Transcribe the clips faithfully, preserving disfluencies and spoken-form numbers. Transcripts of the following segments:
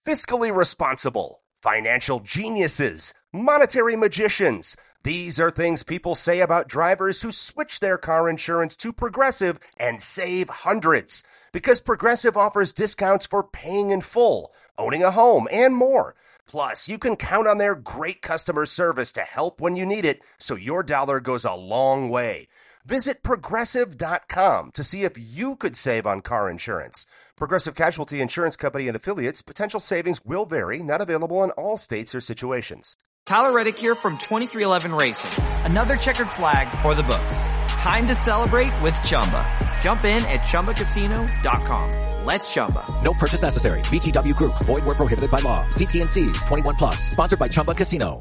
fiscally responsible, financial geniuses, monetary magicians. These are things people say about drivers who switch their car insurance to Progressive and save hundreds. Because Progressive offers discounts for paying in full, owning a home, and more. Plus, you can count on their great customer service to help when you need it, so your dollar goes a long way. Visit Progressive dot com to see if you could save on car insurance. Progressive Casualty Insurance Company and Affiliates. Potential savings will vary. Not available in all states or situations. Tyler Reddick here from twenty-three eleven Racing. Another checkered flag for the books. Time to celebrate with Chumba. Jump in at Chumba Casino dot com. Let's Chumba. No purchase necessary. V G W Group. Void where prohibited by law. See T and C's. twenty-one plus. Sponsored by Chumba Casino.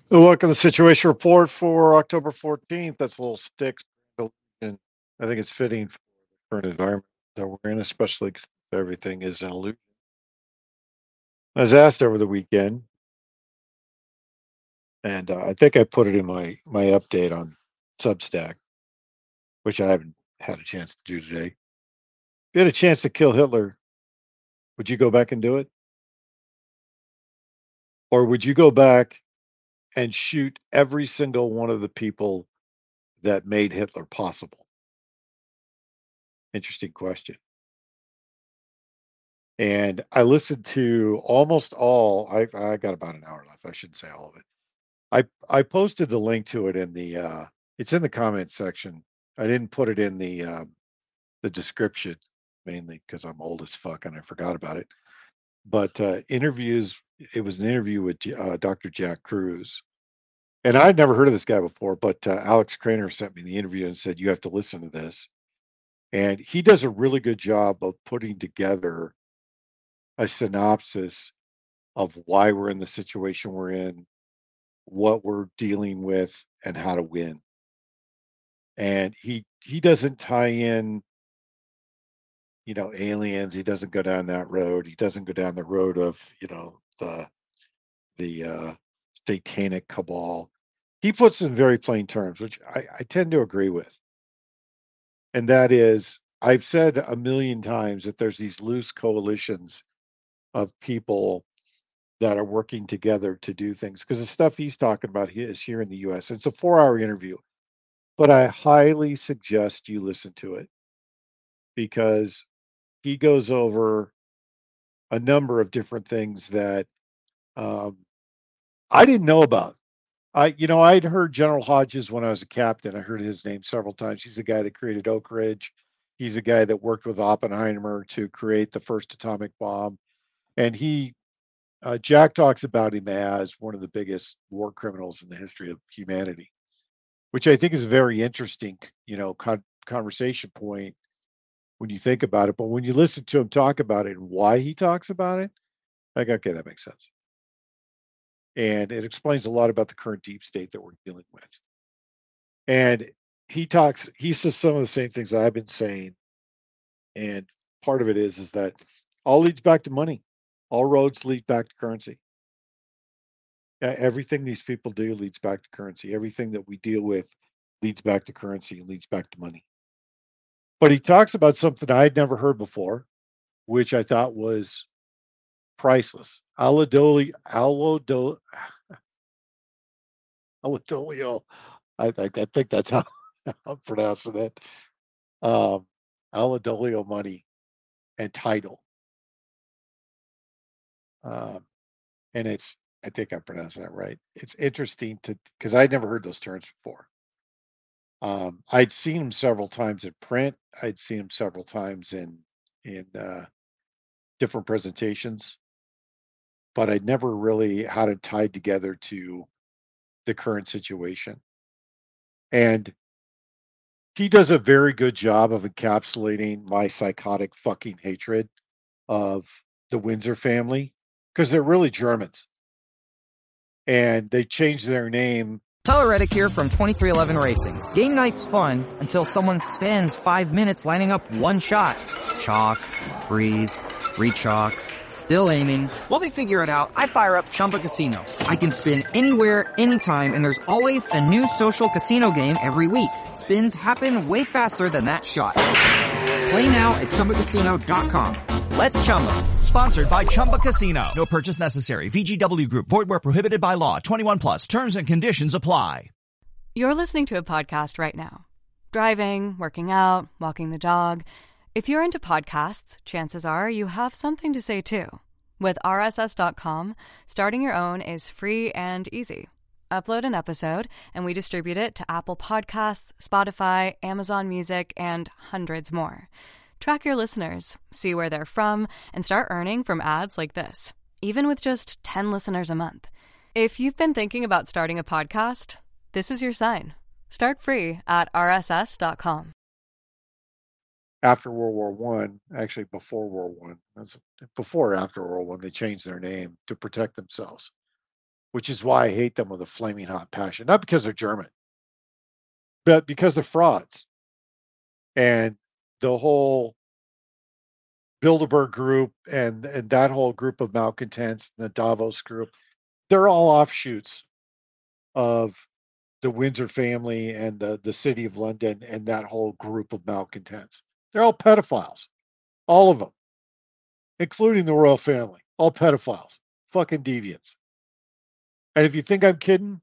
Look at the situation report for October fourteenth. That's a little sticks. And I think it's fitting for the current environment that we're in, especially because everything is an illusion. I was asked over the weekend, and uh, I think I put it in my, my update on Substack, which I haven't had a chance to do today. If you had a chance to kill Hitler, would you go back and do it? Or would you go back and shoot every single one of the people that made Hitler possible? Interesting question. And I listened to almost all. I I got about an hour left. I shouldn't say all of it. I I posted the link to it in the. Uh, it's in the comments section. I didn't put it in the uh, the description mainly because I'm old as fuck and I forgot about it. But uh, interviews. It was an interview with uh, Doctor Jack Cruz, and I'd never heard of this guy before. But uh, Alex Craner sent me the interview and said you have to listen to this. And he does a really good job of putting together a synopsis of why we're in the situation we're in, what we're dealing with, and how to win. And he he doesn't tie in, you know, aliens. He doesn't go down that road. He doesn't go down the road of, you know, the the uh, satanic cabal. He puts it in very plain terms, which I, I tend to agree with. And that is, I've said a million times that there's these loose coalitions of people that are working together to do things, because the stuff he's talking about here is here in the U S. It's a four-hour interview, but I highly suggest you listen to it because he goes over a number of different things that um, I didn't know about. I, you know, I'd heard General Hodges when I was a captain. I heard his name several times. He's the guy that created Oak Ridge. He's the guy that worked with Oppenheimer to create the first atomic bomb, and he Uh, Jack talks about him as one of the biggest war criminals in the history of humanity, which I think is a very interesting, you know, con- conversation point when you think about it. But when you listen to him talk about it and why he talks about it, like, okay, that makes sense. And it explains a lot about the current deep state that we're dealing with. And he talks, he says some of the same things that I've been saying. And part of it is, is that all leads back to money. All roads lead back to currency. Everything these people do leads back to currency. Everything that we deal with leads back to currency and leads back to money. But he talks about something I'd never heard before, which I thought was priceless. Alidoli, Alodol, Alidolio. I, I, I think that's how I'm pronouncing it. Um, Alidolio money and title. Um, and it's, I think I'm pronouncing that right. It's interesting to, because I'd never heard those terms before. Um, I'd seen him several times in print. I'd seen him several times in in uh, different presentations, but I'd never really had it tied together to the current situation. And he does a very good job of encapsulating my psychotic fucking hatred of the Windsor family, because they're really Germans, and they changed their name. Tyler Reddick here from twenty-three eleven Racing. Game night's fun until someone spends five minutes lining up one shot. Chalk, breathe, re-chalk, still aiming. While they figure it out, I fire up Chumba Casino. I can spin anywhere, anytime, and there's always a new social casino game every week. Spins happen way faster than that shot. Play now at Chumba Casino dot com. Let's Chumba. Sponsored by Chumba Casino. No purchase necessary. V G W Group. Void where prohibited by law. twenty-one plus. Terms and conditions apply. You're listening to a podcast right now. Driving, working out, walking the dog. If you're into podcasts, chances are you have something to say too. With R S S dot com, starting your own is free and easy. Upload an episode, and we distribute it to Apple Podcasts, Spotify, Amazon Music, and hundreds more. Track your listeners, see where they're from, and start earning from ads like this, even with just ten listeners a month. If you've been thinking about starting a podcast, this is your sign. Start free at R S S dot com. After World War One, actually before World War One, that's before or after World War One, they changed their name to protect themselves. which is why I hate them with a flaming hot passion. Not because they're German, but because they're frauds. And the whole Bilderberg group and, and that whole group of malcontents, the Davos group, they're all offshoots of the Windsor family and the, the city of London and that whole group of malcontents. They're all pedophiles. All of them. Including the royal family. All pedophiles. Fucking deviants. And if you think I'm kidding,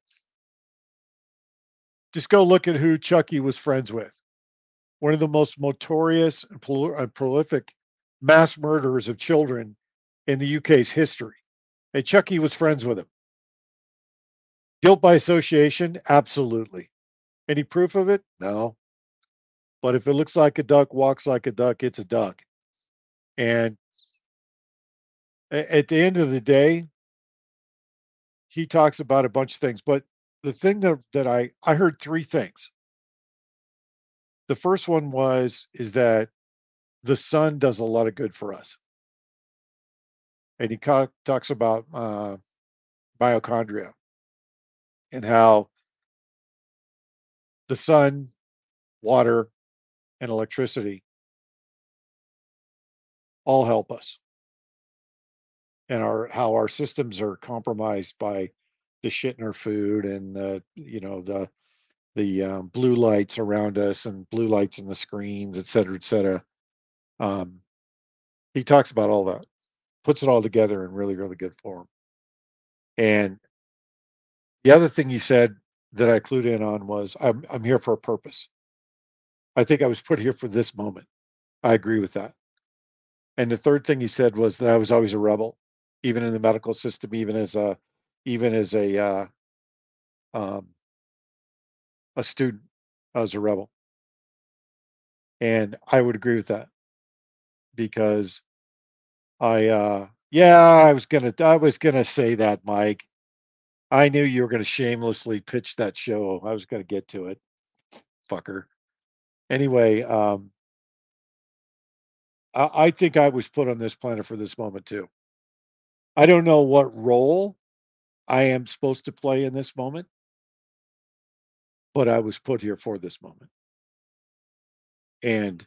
just go look at who Chucky was friends with. One of the most notorious and prolific mass murderers of children in the U K's history. And Chucky was friends with him. Guilt by association? Absolutely. Any proof of it? No. But if it looks like a duck, walks like a duck, it's a duck. And at the end of the day, he talks about a bunch of things. But the thing that, that I, I heard three things. The first one was, is that the sun does a lot of good for us. And he ca- talks about uh, mitochondria and how the sun, water, and electricity all help us. And our how our systems are compromised by the shit in our food and the, you know, the the um, blue lights around us and blue lights in the screens, et cetera, et cetera. Um, he talks about all that, puts it all together in really, really good form. And the other thing he said that I clued in on was, I'm I'm here for a purpose. I think I was put here for this moment. I agree with that. And the third thing he said was that I was always a rebel, even in the medical system, even as a, even as a, uh, um, a student, I was a rebel. And I would agree with that because I, uh, yeah, I was gonna, I was gonna say that, Mike. I knew you were gonna shamelessly pitch that show. I was gonna get to it, fucker. Anyway, um, I, I think I was put on this planet for this moment too. I don't know what role I am supposed to play in this moment, but I was put here for this moment. And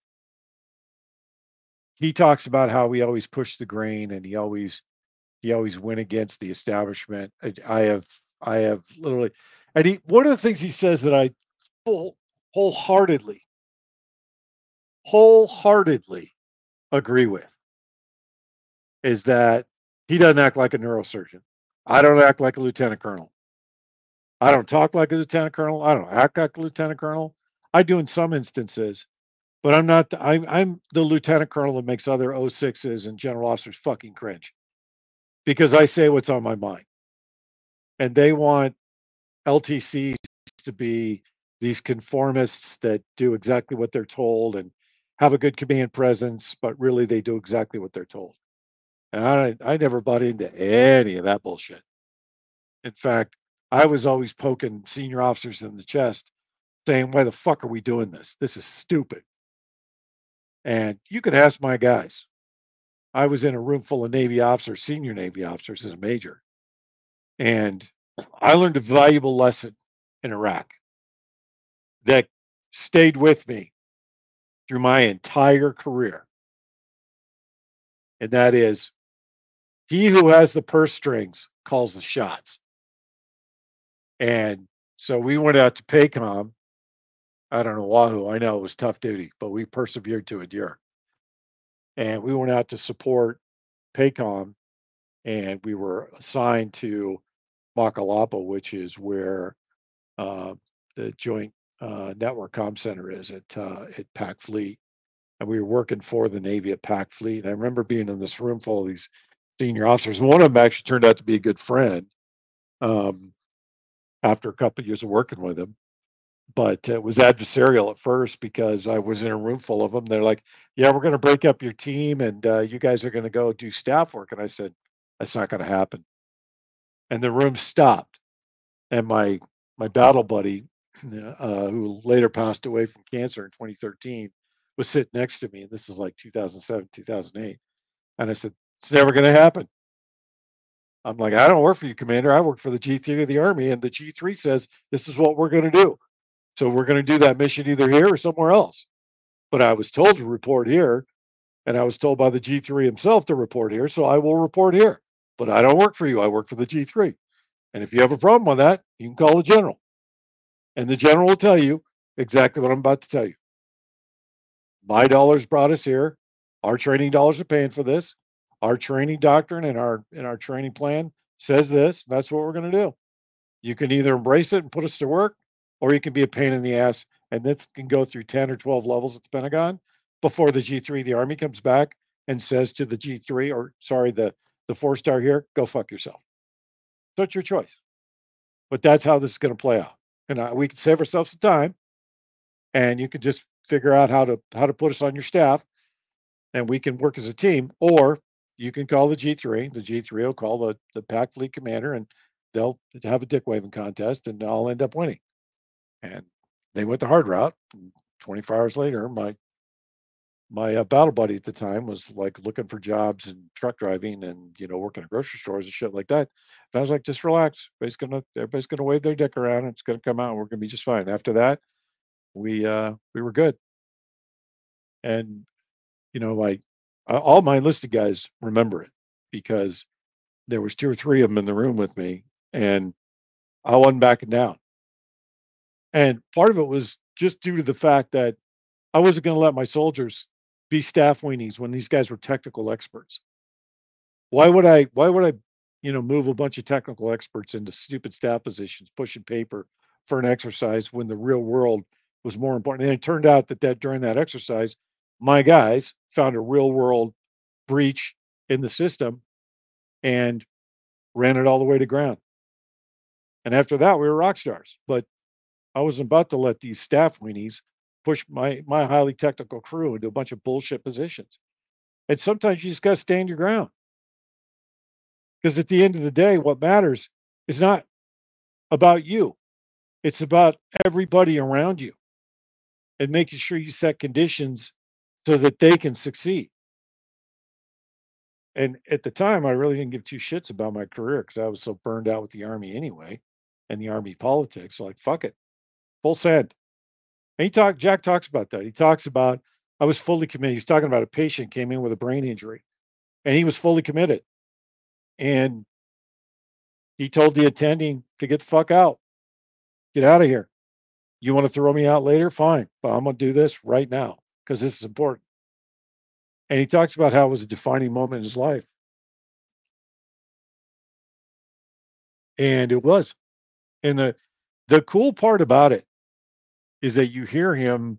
he talks about how we always push the grain and he always he always went against the establishment. I, I have I have literally, and he one of the things he says that I full wholeheartedly wholeheartedly agree with is that he doesn't act like a neurosurgeon. I don't act like a lieutenant colonel. I don't talk like a lieutenant colonel. I don't act like a lieutenant colonel. I do in some instances, but I'm not. The, I'm I'm the lieutenant colonel that makes other oh sixes and general officers fucking cringe because I say what's on my mind, and they want L T Cs to be these conformists that do exactly what they're told and have a good command presence, but really they do exactly what they're told. And I I never bought into any of that bullshit. In fact, I was always poking senior officers in the chest saying, why the fuck are we doing this? This is stupid. And you could ask my guys. I was in a room full of Navy officers, senior Navy officers as a major. And I learned a valuable lesson in Iraq that stayed with me through my entire career. And that is, he who has the purse strings calls the shots. And so we went out to PACOM. I don't know Wahoo. I know it was tough duty, but we persevered to endure. And we went out to support PACOM, and we were assigned to Makalapa, which is where uh, the Joint uh, Network Comm Center is at uh, at Pac Fleet. And we were working for the Navy at Pac Fleet. And I remember being in this room full of these senior officers. One of them actually turned out to be a good friend um, after a couple of years of working with him. But it was adversarial at first because I was in a room full of them. They're like, yeah, we're going to break up your team and uh, you guys are going to go do staff work. And I said, that's not going to happen. And the room stopped. And my my battle buddy, uh, who later passed away from cancer in twenty thirteen, was sitting next to me. And this is like two thousand seven, two thousand eight. And I said, it's never going to happen. I'm like, I don't work for you, Commander. I work for the G three of the Army, and the G three says this is what we're going to do. So we're going to do that mission either here or somewhere else. But I was told to report here, and I was told by the G three himself to report here, so I will report here. But I don't work for you. I work for the G three. And if you have a problem with that, you can call the general. And the general will tell you exactly what I'm about to tell you. My dollars brought us here. Our training dollars are paying for this. Our training doctrine and our and our training plan says this. That's what we're going to do. You can either embrace it and put us to work, or you can be a pain in the ass, and this can go through ten or twelve levels at the Pentagon before the G three, the Army, comes back and says to the G three, or sorry, the, the four-star here, go fuck yourself. So it's your choice. But that's how this is going to play out. And uh, we can save ourselves some time, and you can just figure out how to how to put us on your staff, and we can work as a team. Or you can call the G three. The G three will call the, the Pac Fleet Commander, and they'll have a dick waving contest, and I'll end up winning. And they went the hard route. twenty-four hours later, my my uh, battle buddy at the time was like looking for jobs and truck driving and, you know, working at grocery stores and shit like that. And I was like, just relax. Everybody's gonna everybody's gonna wave their dick around. And it's gonna come out. And we're gonna be just fine. After that, we uh we were good. And you know, like all my enlisted guys remember it because there was two or three of them in the room with me, and I wasn't backing down. And part of it was just due to the fact that I wasn't going to let my soldiers be staff weenies when these guys were technical experts. Why would I, why would I, you know, move a bunch of technical experts into stupid staff positions, pushing paper for an exercise when the real world was more important? And it turned out that, that during that exercise, my guys found a real world breach in the system and ran it all the way to ground. And after that, we were rock stars. But I wasn't about to let these staff weenies push my my highly technical crew into a bunch of bullshit positions. And sometimes you just got to stand your ground. Because at the end of the day, what matters is not about you. It's about everybody around you and making sure you set conditions so that they can succeed. And at the time, I really didn't give two shits about my career because I was so burned out with the Army anyway and the Army politics. So like, fuck it. Full send. And he talked, Jack talks about that. He talks about, I was fully committed. He's talking about a patient came in with a brain injury and he was fully committed. And he told the attending to get the fuck out, get out of here. You want to throw me out later? Fine. But I'm going to do this right now because this is important. And he talks about how it was a defining moment in his life. And it was. And the, the cool part about it is that you hear him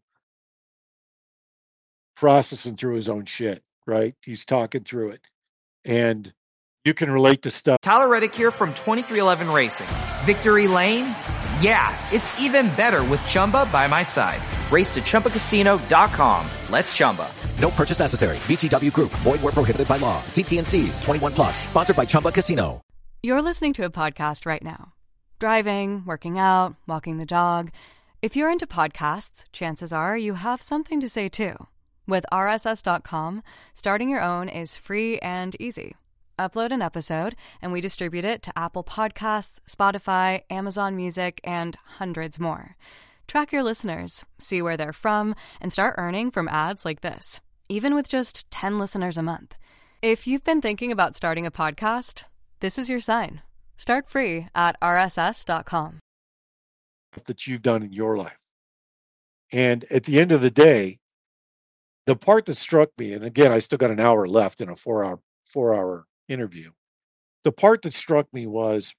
processing through his own shit, right? He's talking through it. And you can relate to stuff. Tyler Reddick here from twenty-three eleven Racing. Victory Lane? Yeah, it's even better with Chumba by my side. Race to Chumba Casino dot com. Let's Chumba. No purchase necessary. V G W Group. Void where prohibited by law. See T and C's. twenty-one plus. Sponsored by Chumba Casino. You're listening to a podcast right now. Driving, working out, walking the dog. If you're into podcasts, chances are you have something to say too. With R S S dot com, starting your own is free and easy. Upload an episode, and we distribute it to Apple Podcasts, Spotify, Amazon Music, and hundreds more. Track your listeners, see where they're from, and start earning from ads like this, even with just ten listeners a month. If you've been thinking about starting a podcast, this is your sign. Start free at R S S dot com. That you've done in your life. And at the end of the day, the part that struck me, and again, I still got an hour left in a four hour, four hour interview. The part that struck me was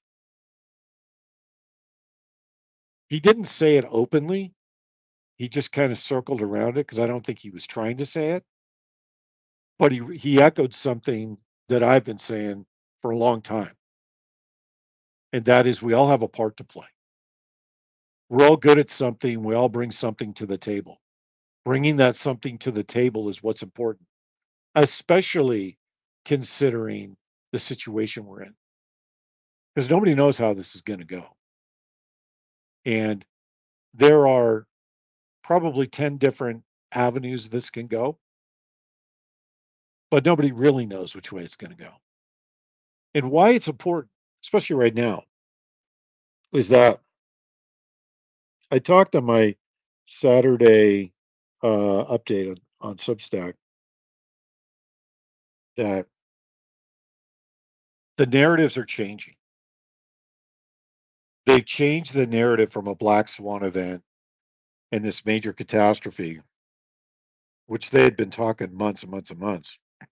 he didn't say it openly. He just kind of circled around it because I don't think he was trying to say it. But he he echoed something that I've been saying for a long time. And that is we all have a part to play. We're all good at something. We all bring something to the table. Bringing that something to the table is what's important, especially considering the situation we're in. Because nobody knows how this is going to go. And there are probably ten different avenues this can go. But nobody really knows which way it's going to go. And why it's important, especially right now, is that I talked on my Saturday uh, update on, on Substack that the narratives are changing. They've changed the narrative from a black swan event and this major catastrophe, which they had been talking months and months and months.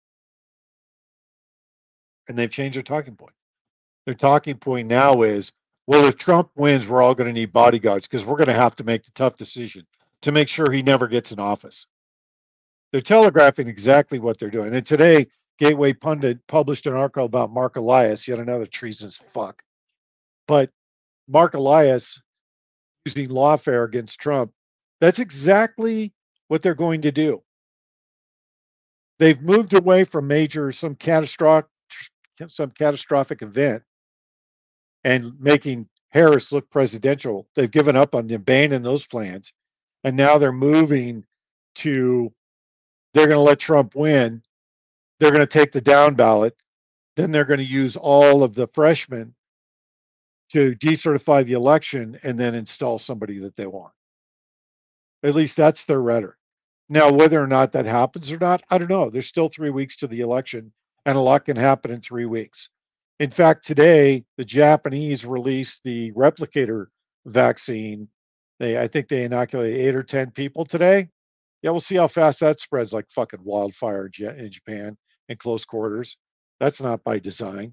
And they've changed their talking point. Their talking point now is, well, if Trump wins, we're all going to need bodyguards because we're going to have to make the tough decision to make sure he never gets in office. They're telegraphing exactly what they're doing. And today, Gateway Pundit published an article about Mark Elias, yet another treasonous fuck. But Mark Elias using lawfare against Trump, that's exactly what they're going to do. They've moved away from major, some catastrophic, some catastrophic event and making Harris look presidential. They've given up on abandoning those plans. And now they're moving to, they're going to let Trump win. They're going to take the down ballot. Then they're going to use all of the freshmen to decertify the election and then install somebody that they want. At least that's their rhetoric. Now, whether or not that happens or not, I don't know. There's still three weeks to the election, and a lot can happen in three weeks. In fact, today, the Japanese released the replicator vaccine. They, I think they inoculated eight or ten people today. Yeah, we'll see how fast that spreads like fucking wildfire in Japan in close quarters. That's not by design.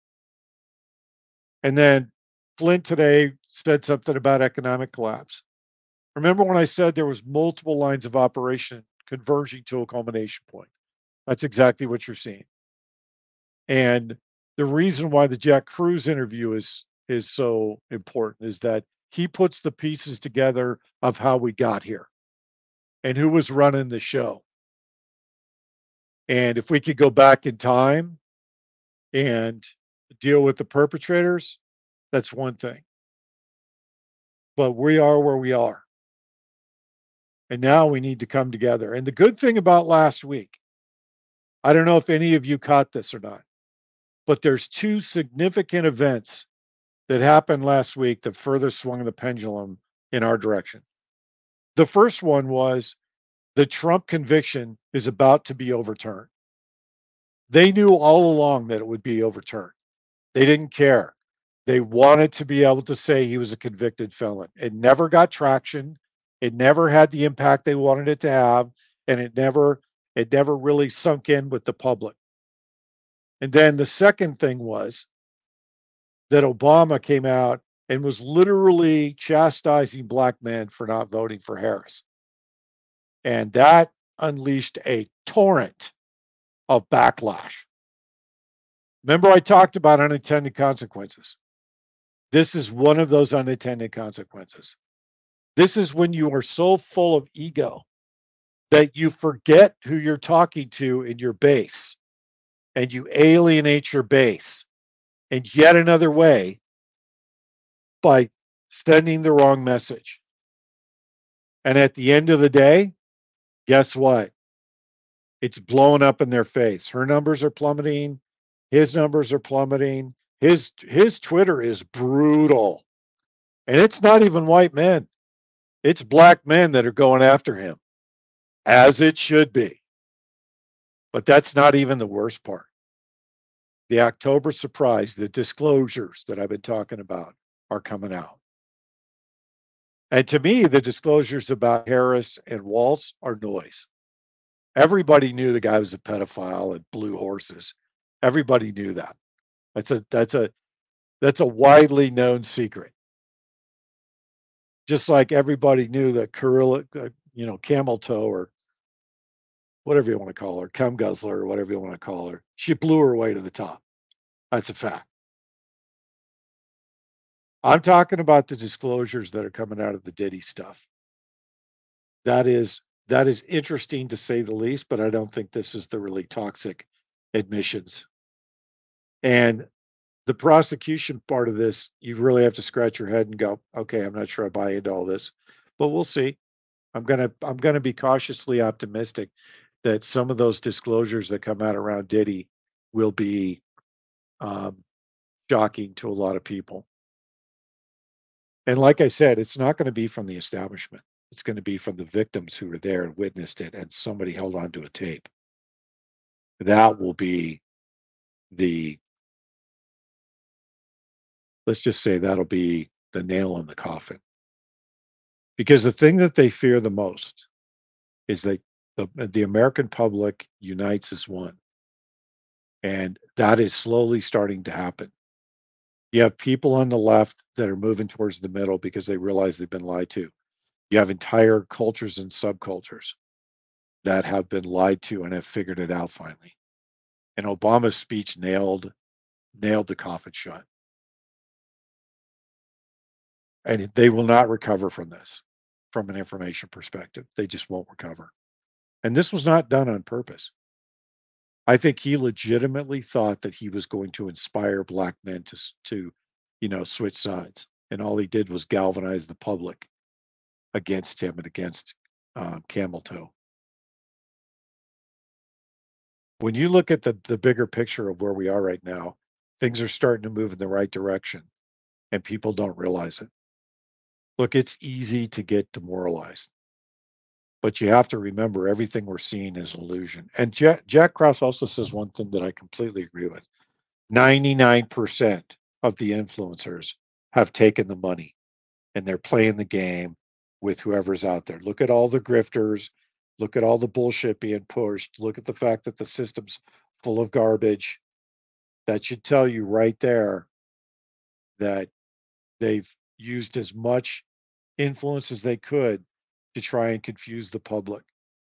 And then Flint today said something about economic collapse. Remember when I said there was multiple lines of operation converging to a culmination point? That's exactly what you're seeing. And the reason why the Jack Cruz interview is is so important is that he puts the pieces together of how we got here and who was running the show. And if we could go back in time and deal with the perpetrators, that's one thing. But we are where we are. And now we need to come together. And the good thing about last week, I don't know if any of you caught this or not, but there's two significant events that happened last week that further swung the pendulum in our direction. The first one was the Trump conviction is about to be overturned. They knew all along that it would be overturned. They didn't care. They wanted to be able to say he was a convicted felon. It never got traction. It never had the impact they wanted it to have, and it never it never really sunk in with the public. And then the second thing was that Obama came out and was literally chastising black men for not voting for Harris. And that unleashed a torrent of backlash. Remember, I talked about unintended consequences. This is one of those unintended consequences. This is when you are so full of ego that you forget who you're talking to in your base and you alienate your base in yet another way by sending the wrong message. And at the end of the day, guess what? It's blowing up in their face. Her numbers are plummeting. His numbers are plummeting. His his Twitter is brutal. And it's not even white men. It's black men that are going after him, as it should be. But that's not even the worst part. The October surprise, the disclosures that I've been talking about are coming out. And to me, the disclosures about Harris and Waltz are noise. Everybody knew the guy was a pedophile and blew horses. Everybody knew that. That's a that's a that's a widely known secret. Just like everybody knew that Kurilla, uh, you know, Camel Toe or whatever you want to call her, Cum Guzzler or whatever you want to call her, she blew her way to the top. That's a fact. I'm talking about the disclosures that are coming out of the Diddy stuff. That is that is interesting to say the least, but I don't think this is the really toxic admissions. And the prosecution part of this, you really have to scratch your head and go, okay, I'm not sure I buy into all this, but we'll see. I'm gonna I'm gonna be cautiously optimistic that some of those disclosures that come out around Diddy will be um, shocking to a lot of people. And like I said, it's not going to be from the establishment. It's going to be from the victims who were there and witnessed it, and somebody held on to a tape. That will be the, let's just say that'll be the nail in the coffin. Because the thing that they fear the most is that the, the American public unites as one. And that is slowly starting to happen. You have people on the left that are moving towards the middle because they realize they've been lied to. You have entire cultures and subcultures that have been lied to and have figured it out finally. And Obama's speech nailed nailed the coffin shut. And they will not recover from this from an information perspective. They just won't recover. And this was not done on purpose. I think he legitimately thought that he was going to inspire black men to, to, you know, switch sides. And all he did was galvanize the public against him and against um, Camel Toe. When you look at the, the bigger picture of where we are right now, things are starting to move in the right direction, and people don't realize it. Look, it's easy to get demoralized, but you have to remember everything we're seeing is illusion. And Jack, Jack Krause also says one thing that I completely agree with. ninety-nine percent of the influencers have taken the money, and they're playing the game with whoever's out there. Look at all the grifters. Look at all the bullshit being pushed. Look at the fact that the system's full of garbage. That should tell you right there that they've used as much influence as they could to try and confuse the public.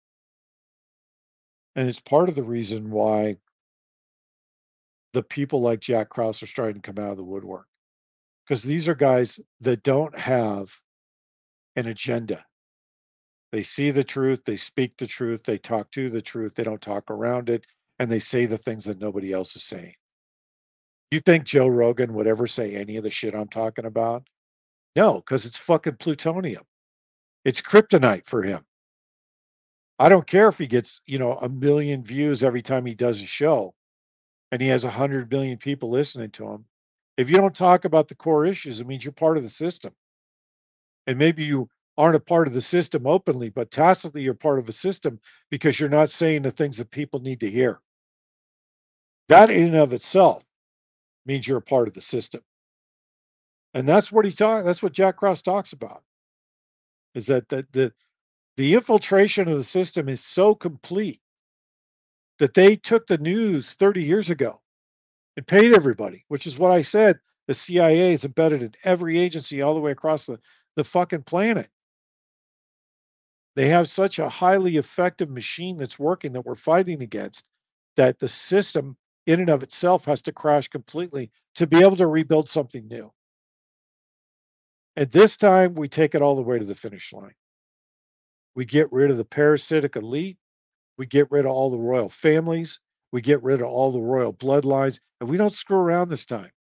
And it's part of the reason why the people like Jack Krause are starting to come out of the woodwork. Because these are guys that don't have an agenda. They see the truth, they speak the truth, they talk to the truth, they don't talk around it, and they say the things that nobody else is saying. You think Joe Rogan would ever say any of the shit I'm talking about? No, because it's fucking plutonium. It's kryptonite for him. I don't care if he gets, you know, a million views every time he does a show and he has a hundred million people listening to him. If you don't talk about the core issues, it means you're part of the system. And maybe you aren't a part of the system openly, but tacitly you're part of a system because you're not saying the things that people need to hear. That in and of itself means you're a part of the system. And that's what he talks, that's what Jack Krause talks about. Is that the, the the infiltration of the system is so complete that they took the news thirty years ago and paid everybody, which is what I said. The C I A is embedded in every agency all the way across the, the fucking planet. They have such a highly effective machine that's working that we're fighting against, that the system in and of itself has to crash completely to be able to rebuild something new. And this time we take it all the way to the finish line. We get rid of the parasitic elite. We get rid of all the royal families. We get rid of all the royal bloodlines. And we don't screw around this time.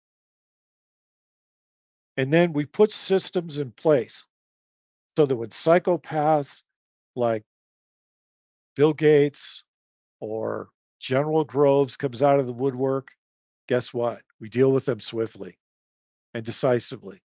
And then we put systems in place so that when psychopaths like Bill Gates or General Groves comes out of the woodwork, guess what? We deal with them swiftly and decisively.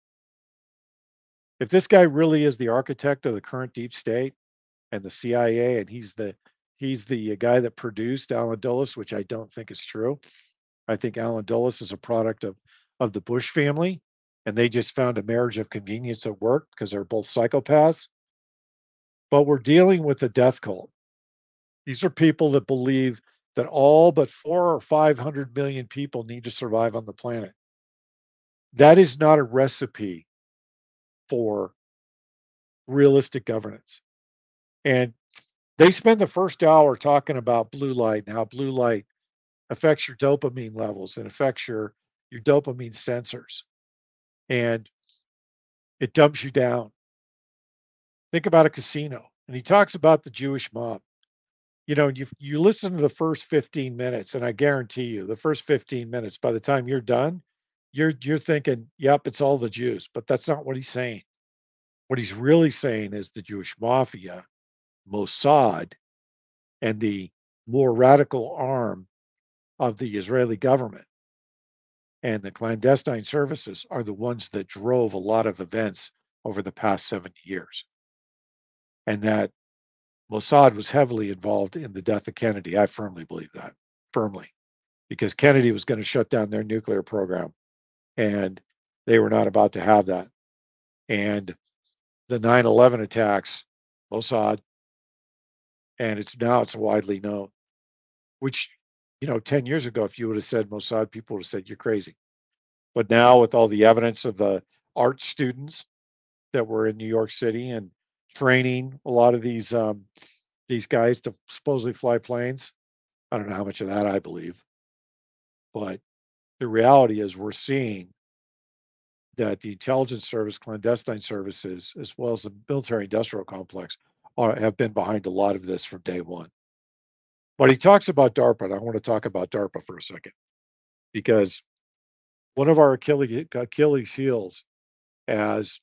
If this guy really is the architect of the current deep state and the C I A, and he's the he's the guy that produced Alan Dulles, which I don't think is true. I think Alan Dulles is a product of of the Bush family, and they just found a marriage of convenience at work because they're both psychopaths. But we're dealing with a death cult. These are people that believe that all but four or five hundred million people need to survive on the planet. That is not a recipe for realistic governance. And they spend the first hour talking about blue light and how blue light affects your dopamine levels and affects your, your dopamine sensors. And it dumps you down. Think about a casino. And he talks about the Jewish mob. You know, you you listen to the first fifteen minutes, and I guarantee you, the first fifteen minutes, by the time you're done, you're you're thinking, yep, it's all the Jews. But that's not what he's saying. What he's really saying is the Jewish mafia, Mossad, and the more radical arm of the Israeli government And the clandestine services are the ones that drove a lot of events over the past seventy years. And that Mossad was heavily involved in the death of Kennedy. I firmly believe that, firmly, because Kennedy was going to shut down their nuclear program, and they were not about to have that. And the nine eleven attacks, Mossad, and it's now it's widely known, which, you know, ten years ago, if you would have said Mossad, people would have said, you're crazy. But now with all the evidence of the art students that were in New York City and training a lot of these um, these guys to supposedly fly planes, I don't know how much of that I believe. But the reality is we're seeing that the intelligence service, clandestine services, as well as the military industrial complex are, have been behind a lot of this from day one. But he talks about DARPA, and I want to talk about DARPA for a second, because one of our Achilles, Achilles heels as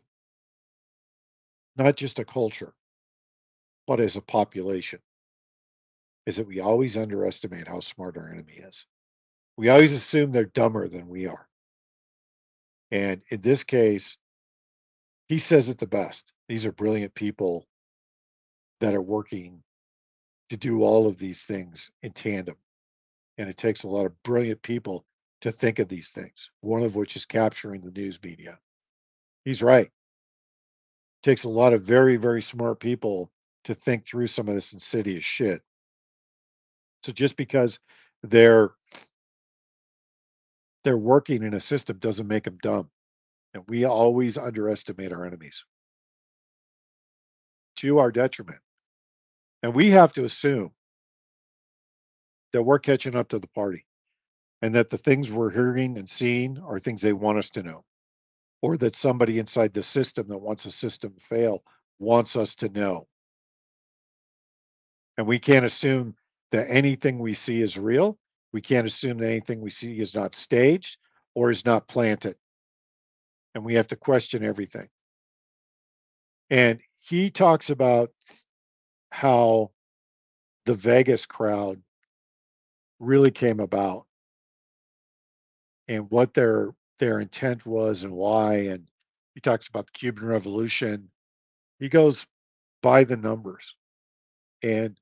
not just a culture, but as a population, is that we always underestimate how smart our enemy is. We always assume they're dumber than we are. And in this case, he says it the best. These are brilliant people that are working to do all of these things in tandem. And it takes a lot of brilliant people to think of these things, one of which is capturing the news media. He's right. It takes a lot of very, very smart people to think through some of this insidious shit. So just because they're they're working in a system doesn't make them dumb. And we always underestimate our enemies to our detriment. And we have to assume that we're catching up to the party and that the things we're hearing and seeing are things they want us to know, or that somebody inside the system that wants the system to fail wants us to know. And we can't assume that anything we see is real. We can't assume that anything we see is not staged or is not planted. And we have to question everything. And he talks about how the Vegas crowd really came about and what their their intent was and why. And he talks about the Cuban Revolution. He goes by the numbers. And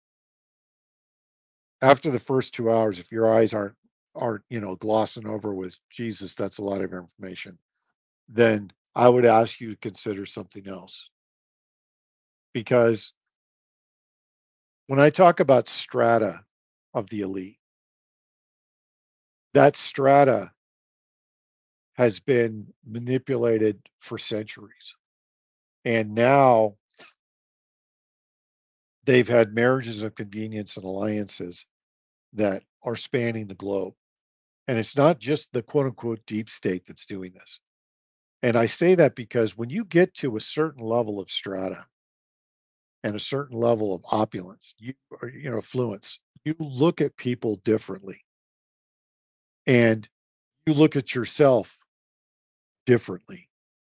after the first two hours, if your eyes aren't aren't you know glossing over with Jesus, that's a lot of information, then I would ask you to consider something else. Because when I talk about strata of the elite, that strata has been manipulated for centuries. And now they've had marriages of convenience and alliances that are spanning the globe. And it's not just the quote unquote deep state that's doing this. And I say that because when you get to a certain level of strata and a certain level of opulence, you or you know, affluence, you look at people differently. And you look at yourself differently.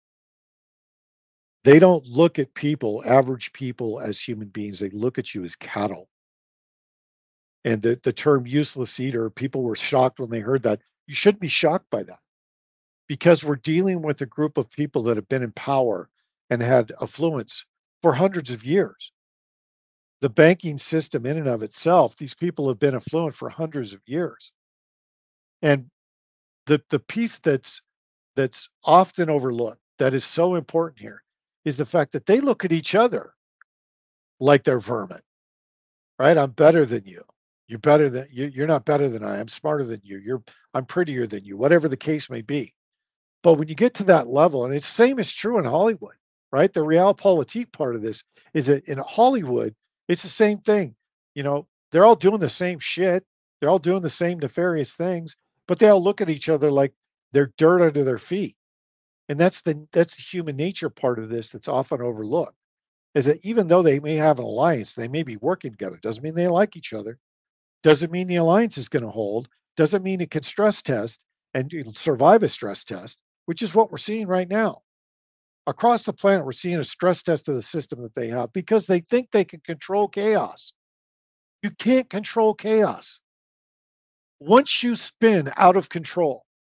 They don't look at people, average people, as human beings. They look at you as cattle. And the, the term useless eater, people were shocked when they heard that. You shouldn't be shocked by that, because we're dealing with a group of people that have been in power and had affluence for hundreds of years. The banking system in and of itself, these people have been affluent for hundreds of years. And the, the piece that's that's often overlooked, that is so important here, is the fact that they look at each other like they're vermin, right? I'm better than you. You're better than you. You're not better than I. I'm smarter than you. You're I'm prettier than you. Whatever the case may be. But when you get to that level, and it's same is true in Hollywood, right? The realpolitik part of this is that in Hollywood, it's the same thing. You know, they're all doing the same shit. They're all doing the same nefarious things, but they all look at each other like they're dirt under their feet. And that's the that's the human nature part of this that's often overlooked, is that even though they may have an alliance, they may be working together. Doesn't mean they like each other. Doesn't mean the alliance is going to hold. Doesn't mean it can stress test and survive a stress test, which is what we're seeing right now. Across the planet, we're seeing a stress test of the system that they have because they think they can control chaos. You can't control chaos. Once you spin out of control,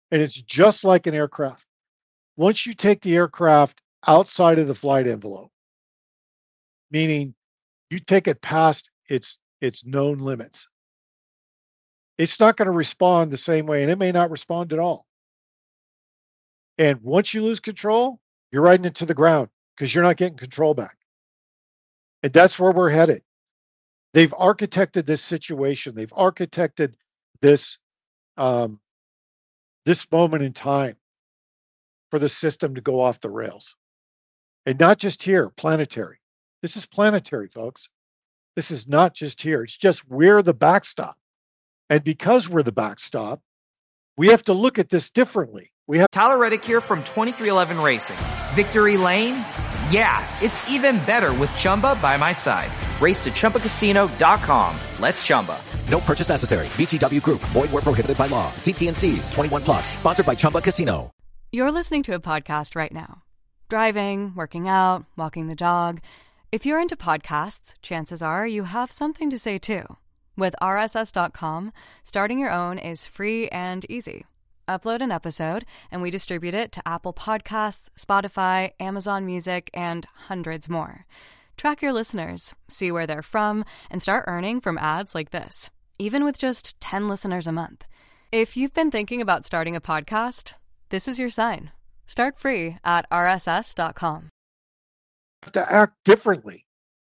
And it's just like an aircraft. Once you take the aircraft outside of the flight envelope, meaning you take it past its its known limits, it's not going to respond the same way, and it may not respond at all. And once you lose control, you're riding it to the ground because you're not getting control back. And that's where we're headed. They've architected this situation. They've architected this um, this moment in time for the system to go off the rails. And not just here, planetary. This is planetary, folks. This is not just here. It's just we're the backstop. And because we're the backstop, we have to look at this differently. We have Tyler Reddick here from twenty-three eleven Racing. Victory Lane? Yeah, it's even better with Chumba by my side. Race to Chumba Casino dot com. Let's Chumba. No purchase necessary. V G W Group. Void where prohibited by law. See T and C's. twenty-one plus. Sponsored by Chumba Casino. You're listening to a podcast right now. Driving, working out, walking the dog. If you're into podcasts, chances are you have something to say too. With R S S dot com, starting your own is free and easy. Upload an episode, and we distribute it to Apple Podcasts, Spotify, Amazon Music, and hundreds more. Track your listeners, see where they're from, and start earning from ads like this, even with just ten listeners a month. If you've been thinking about starting a podcast, this is your sign. Start free at R S S dot com. to act differently.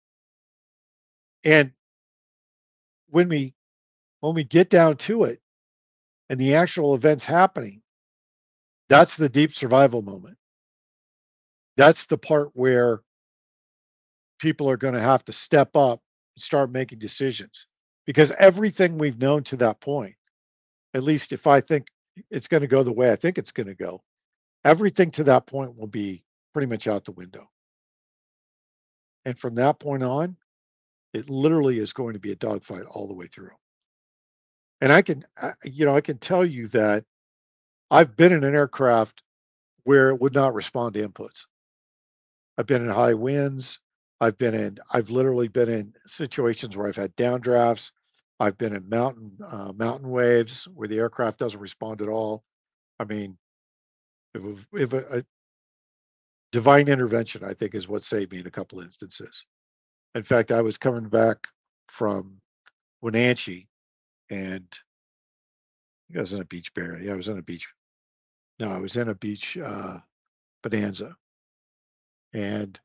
And when we when we get down to it and the actual events happening, that's the deep survival moment. That's the part where people are going to have to step up and start making decisions, because everything we've known to that point, at least if I think it's going to go the way I think it's going to go, everything to that point will be pretty much out the window. And from that point on, it literally is going to be a dogfight all the way through. And I can, I- you know, I can tell you that I've been in an aircraft where it would not respond to inputs. I've been in high winds. I've been in, I've literally been in situations where I've had downdrafts. I've been in mountain, uh, mountain waves where the aircraft doesn't respond at all. I mean, if, a- if a, a divine intervention, I think, is what saved me in a couple instances. In fact, I was coming back from Wenatchee, and I think I was in a beach bear. Yeah, I was in a beach. No, I was in a beach uh, bonanza, and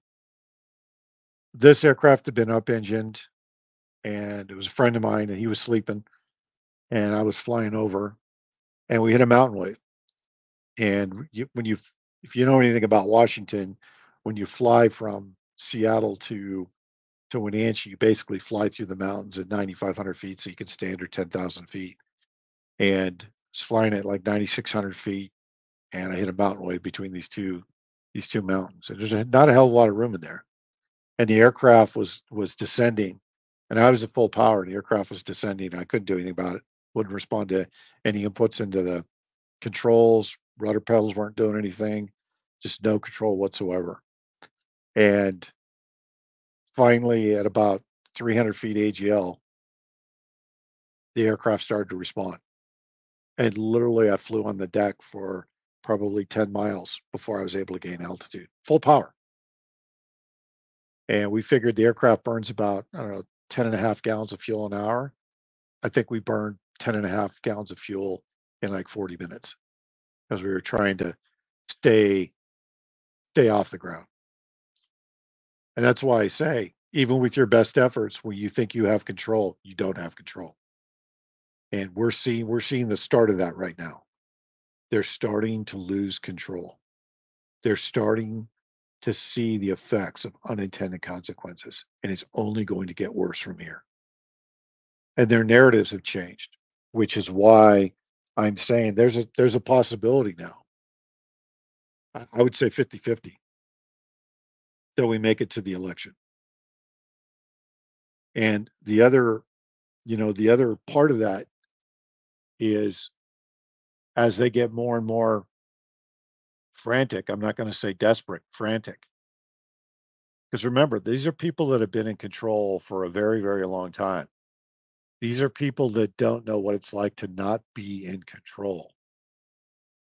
this aircraft had been up-engined, and it was a friend of mine, and he was sleeping, and I was flying over, and we hit a mountain wave. And you, when you, if you know anything about Washington, when you fly from Seattle to to Wenatchee, you basically fly through the mountains at ninety-five hundred feet, so you can stay under ten thousand feet. And it's flying at like ninety-six hundred feet, and I hit a mountain wave between these two these two mountains. And there's a, not a hell of a lot of room in there. And the aircraft was was descending, and I was at full power. And the aircraft was descending. And I couldn't do anything about it. Wouldn't respond to any inputs into the controls. Rudder pedals weren't doing anything. Just no control whatsoever. And finally, at about three hundred feet A G L, the aircraft started to respond. And literally, I flew on the deck for probably ten miles before I was able to gain altitude, full power. And we figured the aircraft burns about, I don't know, ten and a half gallons of fuel an hour. I think we burned ten and a half gallons of fuel in like forty minutes because we were trying to stay, stay off the ground. And that's why I say, even with your best efforts, when you think you have control, you don't have control. And we're seeing we're seeing the start of that right now. They're starting to lose control. They're starting to see the effects of unintended consequences, and it's only going to get worse from here. And their narratives have changed, which is why I'm saying there's a there's a possibility now. I I would say fifty-fifty that we make it to the election. And the other, you know, the other part of that is as they get more and more frantic, I'm not going to say desperate, frantic. Because remember, these are people that have been in control for a very, very long time. These are people that don't know what it's like to not be in control.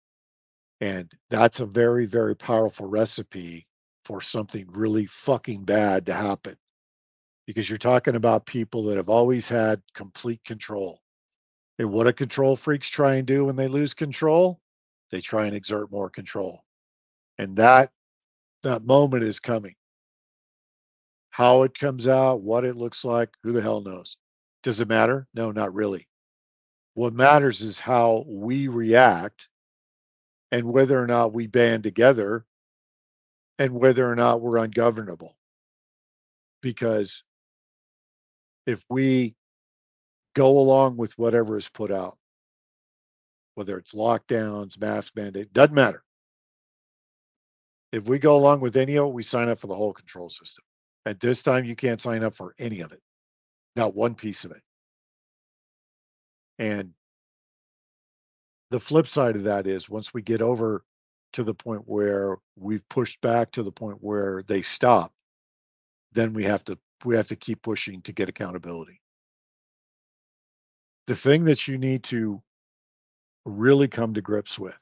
And that's a very, very powerful recipe for something really fucking bad to happen, because you're talking about people that have always had complete control. And what do control freaks try and do when they lose control? They try and exert more control. And that that moment is coming. How it comes out, what it looks like, who the hell knows? Does it matter? No, not really. What matters is how we react and whether or not we band together and whether or not we're ungovernable. Because if we go along with whatever is put out, whether it's lockdowns, mask mandate, doesn't matter. If we go along with any of it, we sign up for the whole control system. At this time, you can't sign up for any of it, not one piece of it. And the flip side of that is once we get over to the point where we've pushed back to the point where they stop, then we have to we have to keep pushing to get accountability. The thing that you need to really come to grips with,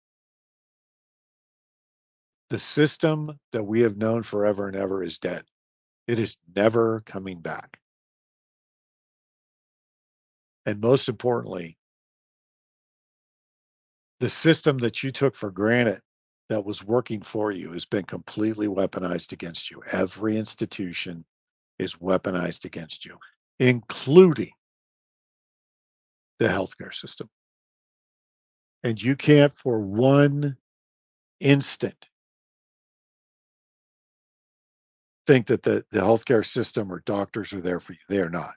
the system that we have known forever and ever is dead. It is never coming back. And most importantly, the system that you took for granted that was working for you has been completely weaponized against you. Every institution is weaponized against you, including the healthcare system. And you can't for one instant think that the, the healthcare system or doctors are there for you. They are not.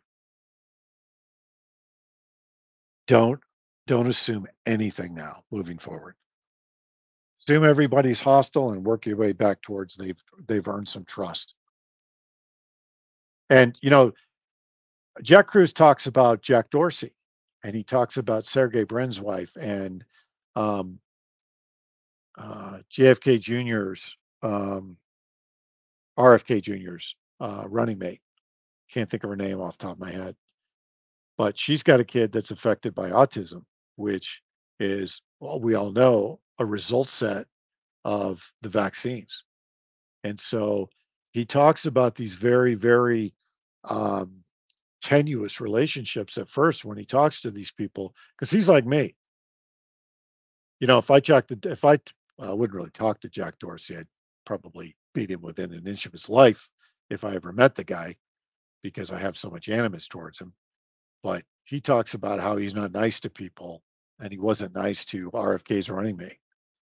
Don't don't assume anything now moving forward. Assume everybody's hostile and work your way back towards they've they've earned some trust. And you know, Jack Kruse talks about Jack Dorsey, and he talks about Sergey Brin's wife and um, uh, J F K Junior's um, R F K Junior's uh, running mate. Can't think of her name off the top of my head, but she's got a kid that's affected by autism, which is, well, we all know, a result set of the vaccines. And so he talks about these very, very um, tenuous relationships at first when he talks to these people, because he's like me. You know, if I talked to, if I, well, I wouldn't really talk to Jack Dorsey. I'd probably beat him within an inch of his life if I ever met the guy, because I have so much animus towards him. But he talks about how he's not nice to people, and he wasn't nice to R F K's running mate.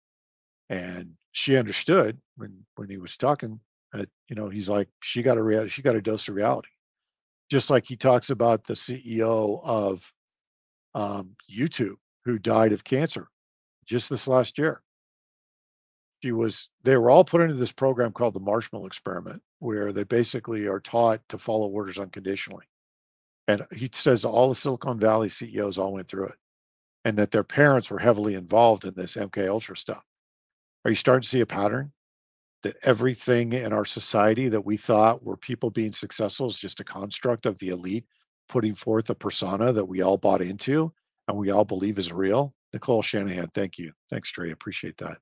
And she understood when when he was talking. Uh, you know, he's like, she got a rea- she got a dose of reality. Just like he talks about the C E O of um, YouTube who died of cancer just this last year. She was, they were all put into this program called the Marshmallow Experiment, where they basically are taught to follow orders unconditionally. And he says all the Silicon Valley C E Os all went through it, and that their parents were heavily involved in this M K Ultra stuff. Are you starting to see a pattern that everything in our society that we thought were people being successful is just a construct of the elite putting forth a persona that we all bought into and we all believe is real? Nicole Shanahan, thank you. Thanks, Trey. Appreciate that.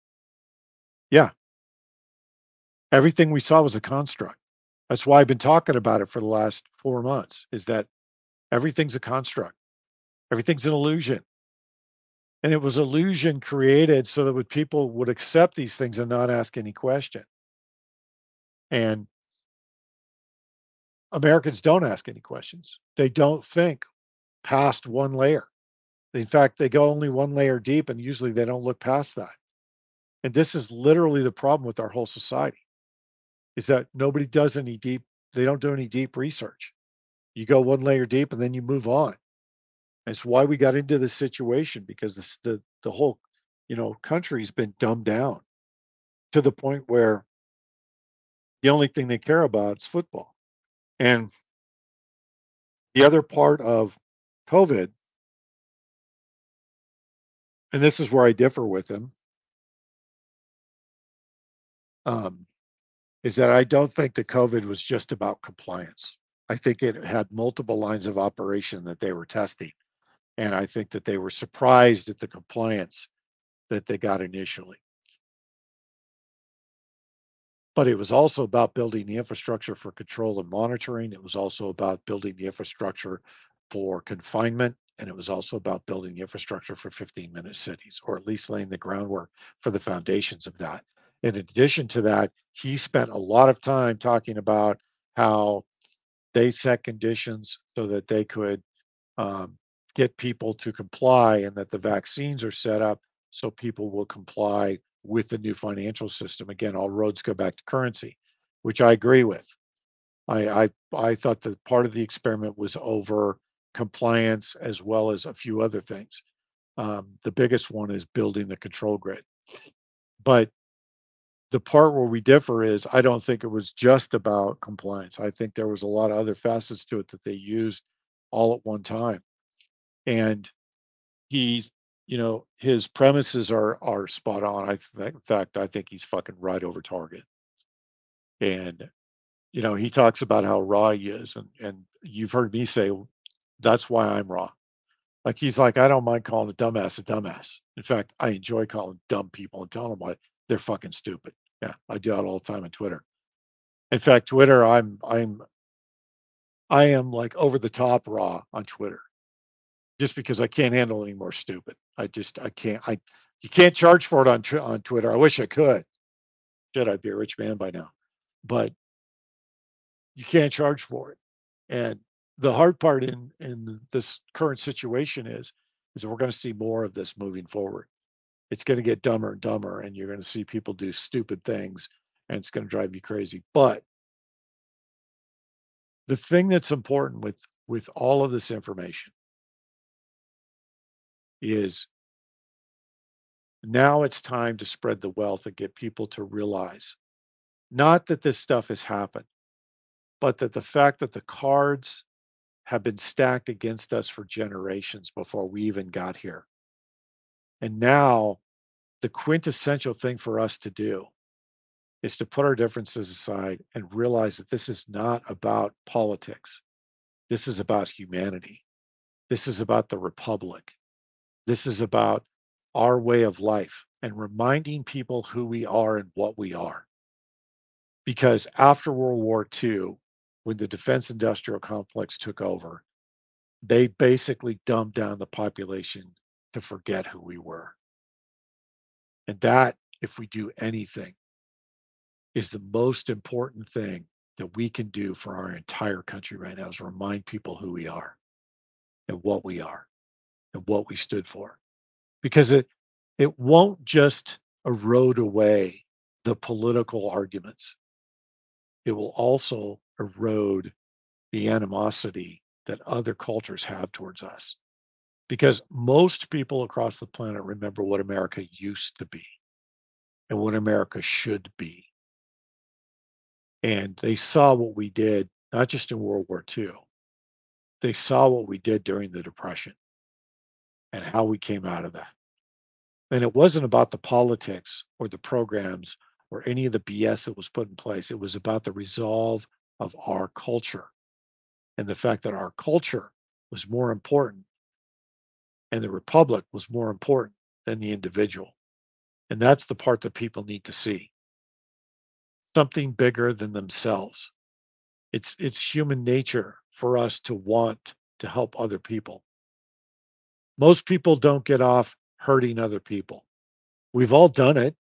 Yeah. Everything we saw was a construct. That's why I've been talking about it for the last four months, is that everything's a construct. Everything's an illusion. And it was illusion created so that people would accept these things and not ask any question. And Americans don't ask any questions. They don't think past one layer. In fact, they go only one layer deep, and usually they don't look past that. And this is literally the problem with our whole society, is that nobody does any deep, they don't do any deep research. You go one layer deep and then you move on. That's why we got into this situation, because this, the the whole, you know, country's been dumbed down to the point where the only thing they care about is football. And the other part of COVID, and this is where I differ with him, um, is that I don't think that COVID was just about compliance. I think it had multiple lines of operation that they were testing. And I think that they were surprised at the compliance that they got initially. But it was also about building the infrastructure for control and monitoring. It was also about building the infrastructure for confinement. And it was also about building the infrastructure for fifteen minute cities, or at least laying the groundwork for the foundations of that. In addition to that, he spent a lot of time talking about how they set conditions so that they could um, get people to comply, and that the vaccines are set up so people will comply with the new financial system. Again, all roads go back to currency, which I agree with. I I, I thought that part of the experiment was over compliance as well as a few other things. Um, the biggest one is building the control grid. But the part where we differ is I don't think it was just about compliance. I think there was a lot of other facets to it that they used all at one time. And he's, you know, his premises are are spot on. I th- in fact, I think he's fucking right over target. And you know, he talks about how raw he is, and and you've heard me say that's why I'm raw. Like he's like, I don't mind calling a dumbass a dumbass. In fact, I enjoy calling dumb people and telling them why they're fucking stupid. Yeah, I do that all the time on Twitter. In fact, Twitter, I'm I'm I am like over the top raw on Twitter, just because I can't handle any more stupid. I just I can't. I You can't charge for it on on Twitter. I wish I could. Shit, I'd be a rich man by now, but you can't charge for it. And the hard part in in this current situation is is that we're going to see more of this moving forward. It's going to get dumber and dumber, and you're going to see people do stupid things, and it's going to drive you crazy. But the thing that's important with with all of this information is now it's time to spread the wealth and get people to realize not that this stuff has happened, but that the fact that the cards have been stacked against us for generations before we even got here. And now the quintessential thing for us to do is to put our differences aside and realize that this is not about politics. This is about humanity. This is about the republic. This is about our way of life and reminding people who we are and what we are. Because after World War Two, when the defense industrial complex took over, they basically dumbed down the population to forget who we were. And that, if we do anything, is the most important thing that we can do for our entire country right now, is remind people who we are and what we are and what we stood for. Because it it won't just erode away the political arguments. It will also erode the animosity that other cultures have towards us. Because most people across the planet remember what America used to be and what America should be. And they saw what we did, not just in World War Two. They saw what we did during the Depression and how we came out of that. And it wasn't about the politics or the programs or any of the B S that was put in place. It was about the resolve of our culture and the fact that our culture was more important and the republic was more important than the individual. And that's the part that people need to see. Something bigger than themselves. It's it's human nature for us to want to help other people. Most people don't get off hurting other people. We've all done it.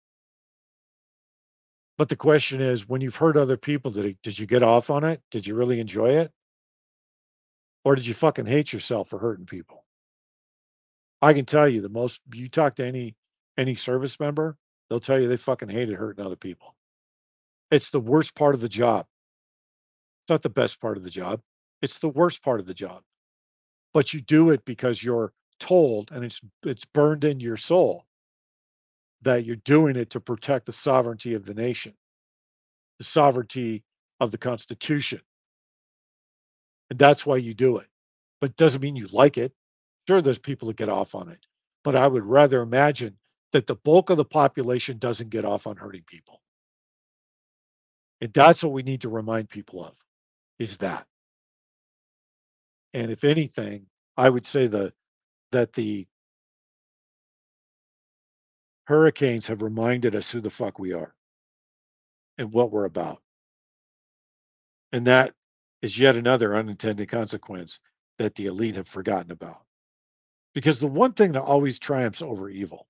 But the question is, when you've hurt other people, did it, did you get off on it? Did you really enjoy it? Or did you fucking hate yourself for hurting people? I can tell you, the most you talk to any any service member, they'll tell you they fucking hated hurting other people. It's the worst part of the job. It's not the best part of the job. It's the worst part of the job. But you do it because you're told, and it's it's burned in your soul, that you're doing it to protect the sovereignty of the nation, the sovereignty of the Constitution. And that's why you do it. But it doesn't mean you like it. Sure, there's people that get off on it. But I would rather imagine that the bulk of the population doesn't get off on hurting people. And that's what we need to remind people of, is that. And if anything, I would say the that the hurricanes have reminded us who the fuck we are and what we're about. And that is yet another unintended consequence that the elite have forgotten about. Because the one thing that always triumphs over evil,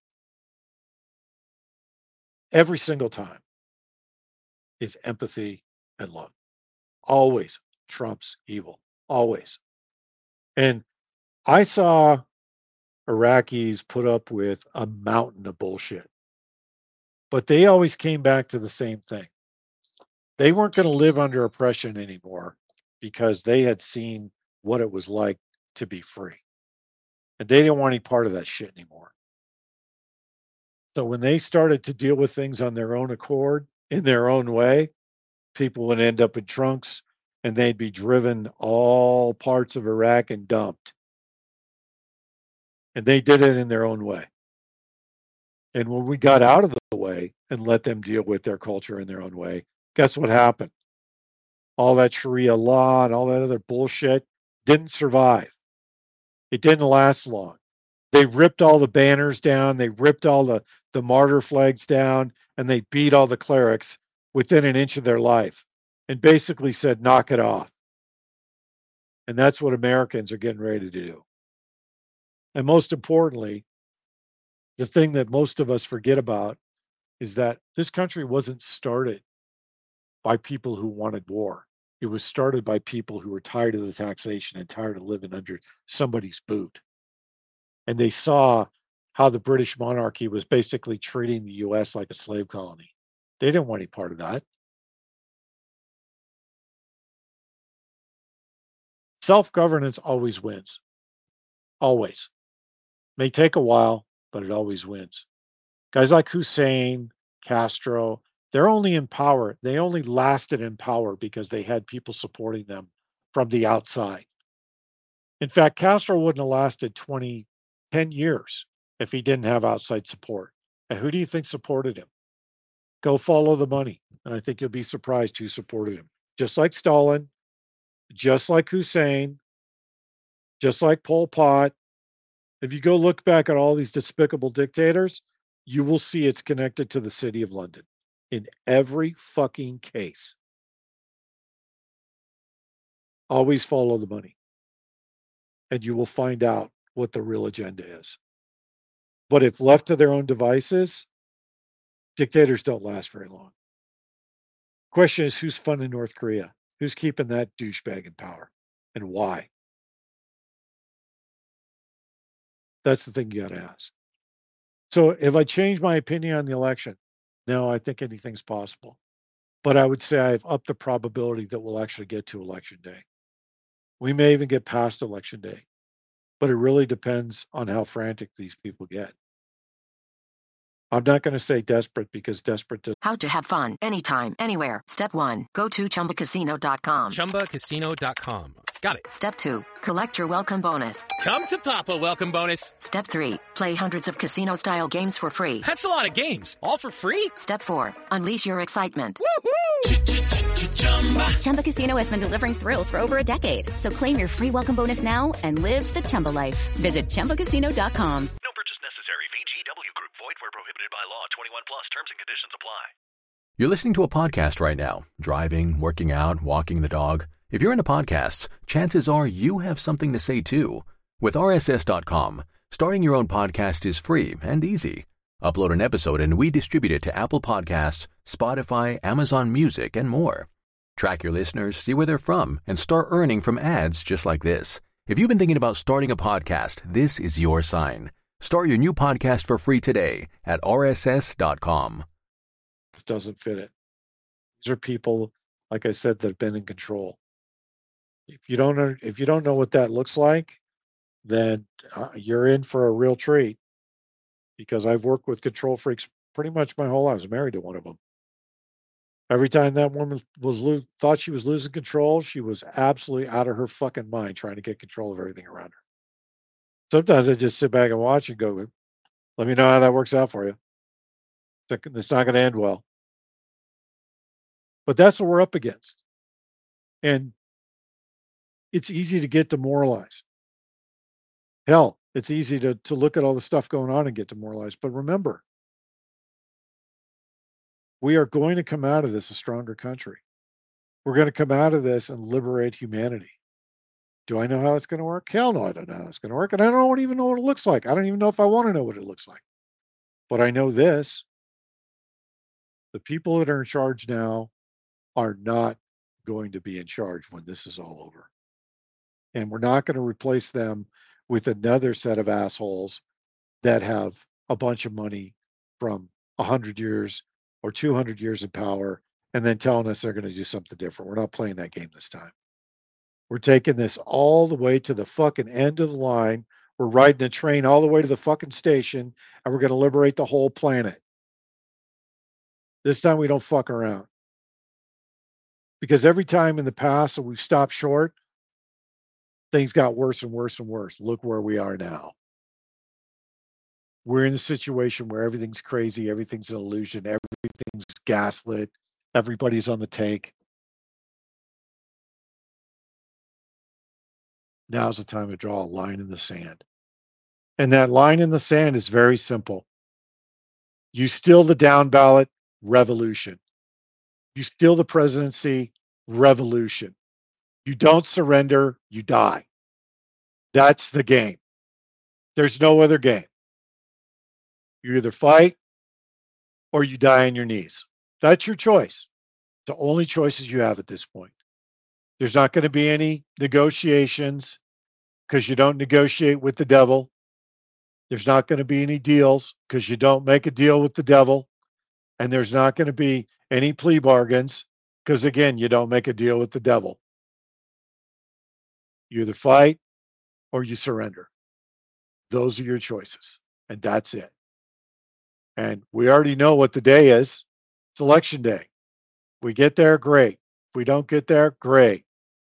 every single time, is empathy and love. Always trumps evil. Always. And I saw Iraqis put up with a mountain of bullshit. But they always came back to the same thing. They weren't going to live under oppression anymore because they had seen what it was like to be free. And they didn't want any part of that shit anymore. So when they started to deal with things on their own accord, in their own way, people would end up in trunks and they'd be driven all parts of Iraq and dumped. And they did it in their own way. And when we got out of the way and let them deal with their culture in their own way, guess what happened? All that Sharia law and all that other bullshit didn't survive. It didn't last long. They ripped all the banners down. They ripped all the, the martyr flags down, and they beat all the clerics within an inch of their life and basically said, knock it off. And that's what Americans are getting ready to do. And most importantly, the thing that most of us forget about is that this country wasn't started by people who wanted war. It was started by people who were tired of the taxation and tired of living under somebody's boot. And they saw how the British monarchy was basically treating the U S like a slave colony. They didn't want any part of that. Self-governance always wins. Always. May take a while, but it always wins. Guys like Hussein, Castro, they're only in power. They only lasted in power because they had people supporting them from the outside. In fact, Castro wouldn't have lasted twenty, ten years if he didn't have outside support. And who do you think supported him? Go follow the money. And I think you'll be surprised who supported him. Just like Stalin, just like Hussein, just like Pol Pot. If you go look back at all these despicable dictators, you will see it's connected to the city of London in every fucking case. Always follow the money, and you will find out what the real agenda is. But if left to their own devices, dictators don't last very long. Question is, who's funding North Korea? Who's keeping that douchebag in power, and why? That's the thing you got to ask. So if I change my opinion on the election, no, I think anything's possible. But I would say I've upped the probability that we'll actually get to election day. We may even get past election day. But it really depends on how frantic these people get. I'm not going to say desperate because desperate does. How to have fun anytime, anywhere. Step one, go to chumba casino dot com. chumba casino dot com. Got it. Step two, collect your welcome bonus. Come to Papa welcome bonus. Step three, play hundreds of casino-style games for free. That's a lot of games, all for free? Step four, unleash your excitement. Woo-hoo! Chumba Casino has been delivering thrills for over a decade. So claim your free welcome bonus now and live the Chumba life. Visit chumba casino dot com. No purchase necessary. V G W Group. Void where prohibited by law. twenty-one plus. Terms and conditions apply. You're listening to a podcast right now. Driving, working out, walking the dog. If you're into podcasts, chances are you have something to say too. With R S S dot com, starting your own podcast is free and easy. Upload an episode and we distribute it to Apple Podcasts, Spotify, Amazon Music, and more. Track your listeners, see where they're from, and start earning from ads just like this. If you've been thinking about starting a podcast, this is your sign. Start your new podcast for free today at R S S dot com. This doesn't fit it. These are people, like I said, that have been in control. If you don't know, if you don't know what that looks like, then uh, you're in for a real treat. Because I've worked with control freaks pretty much my whole life. I was married to one of them. Every time that woman was lo- thought she was losing control, she was absolutely out of her fucking mind trying to get control of everything around her. Sometimes I just sit back and watch and go, let me know how that works out for you. It's not going to end well. But that's what we're up against. And it's easy to get demoralized. Hell, it's easy to, to look at all the stuff going on and get demoralized. But remember, We are going to come out of this a stronger country. We're going to come out of this and liberate humanity. Do I know how it's going to work? Hell no, I don't know how it's going to work. And I don't even know what it looks like. I don't even know if I want to know what it looks like. But I know this. The people that are in charge now are not going to be in charge when this is all over. And we're not going to replace them with another set of assholes that have a bunch of money from one hundred years or two hundred years of power and then telling us they're going to do something different. We're not playing that game this time. We're taking this all the way to the fucking end of the line. We're riding a train all the way to the fucking station, and we're going to liberate the whole planet. This time we don't fuck around. Because every time in the past that we've stopped short, things got worse and worse and worse. Look where we are now. We're in a situation where everything's crazy, everything's an illusion, everything's gaslit, everybody's on the take. Now's the time to draw a line in the sand. And that line in the sand is very simple. You steal the down ballot, revolution. You steal the presidency, revolution. You don't surrender, you die. That's the game. There's no other game. You either fight or you die on your knees. That's your choice. The only choices you have at this point. There's not going to be any negotiations because you don't negotiate with the devil. There's not going to be any deals because you don't make a deal with the devil. And there's not going to be any plea bargains because, again, you don't make a deal with the devil. You either fight or you surrender. Those are your choices. And that's it. And we already know what the day is. It's election day. If we get there, great. If we don't get there, great.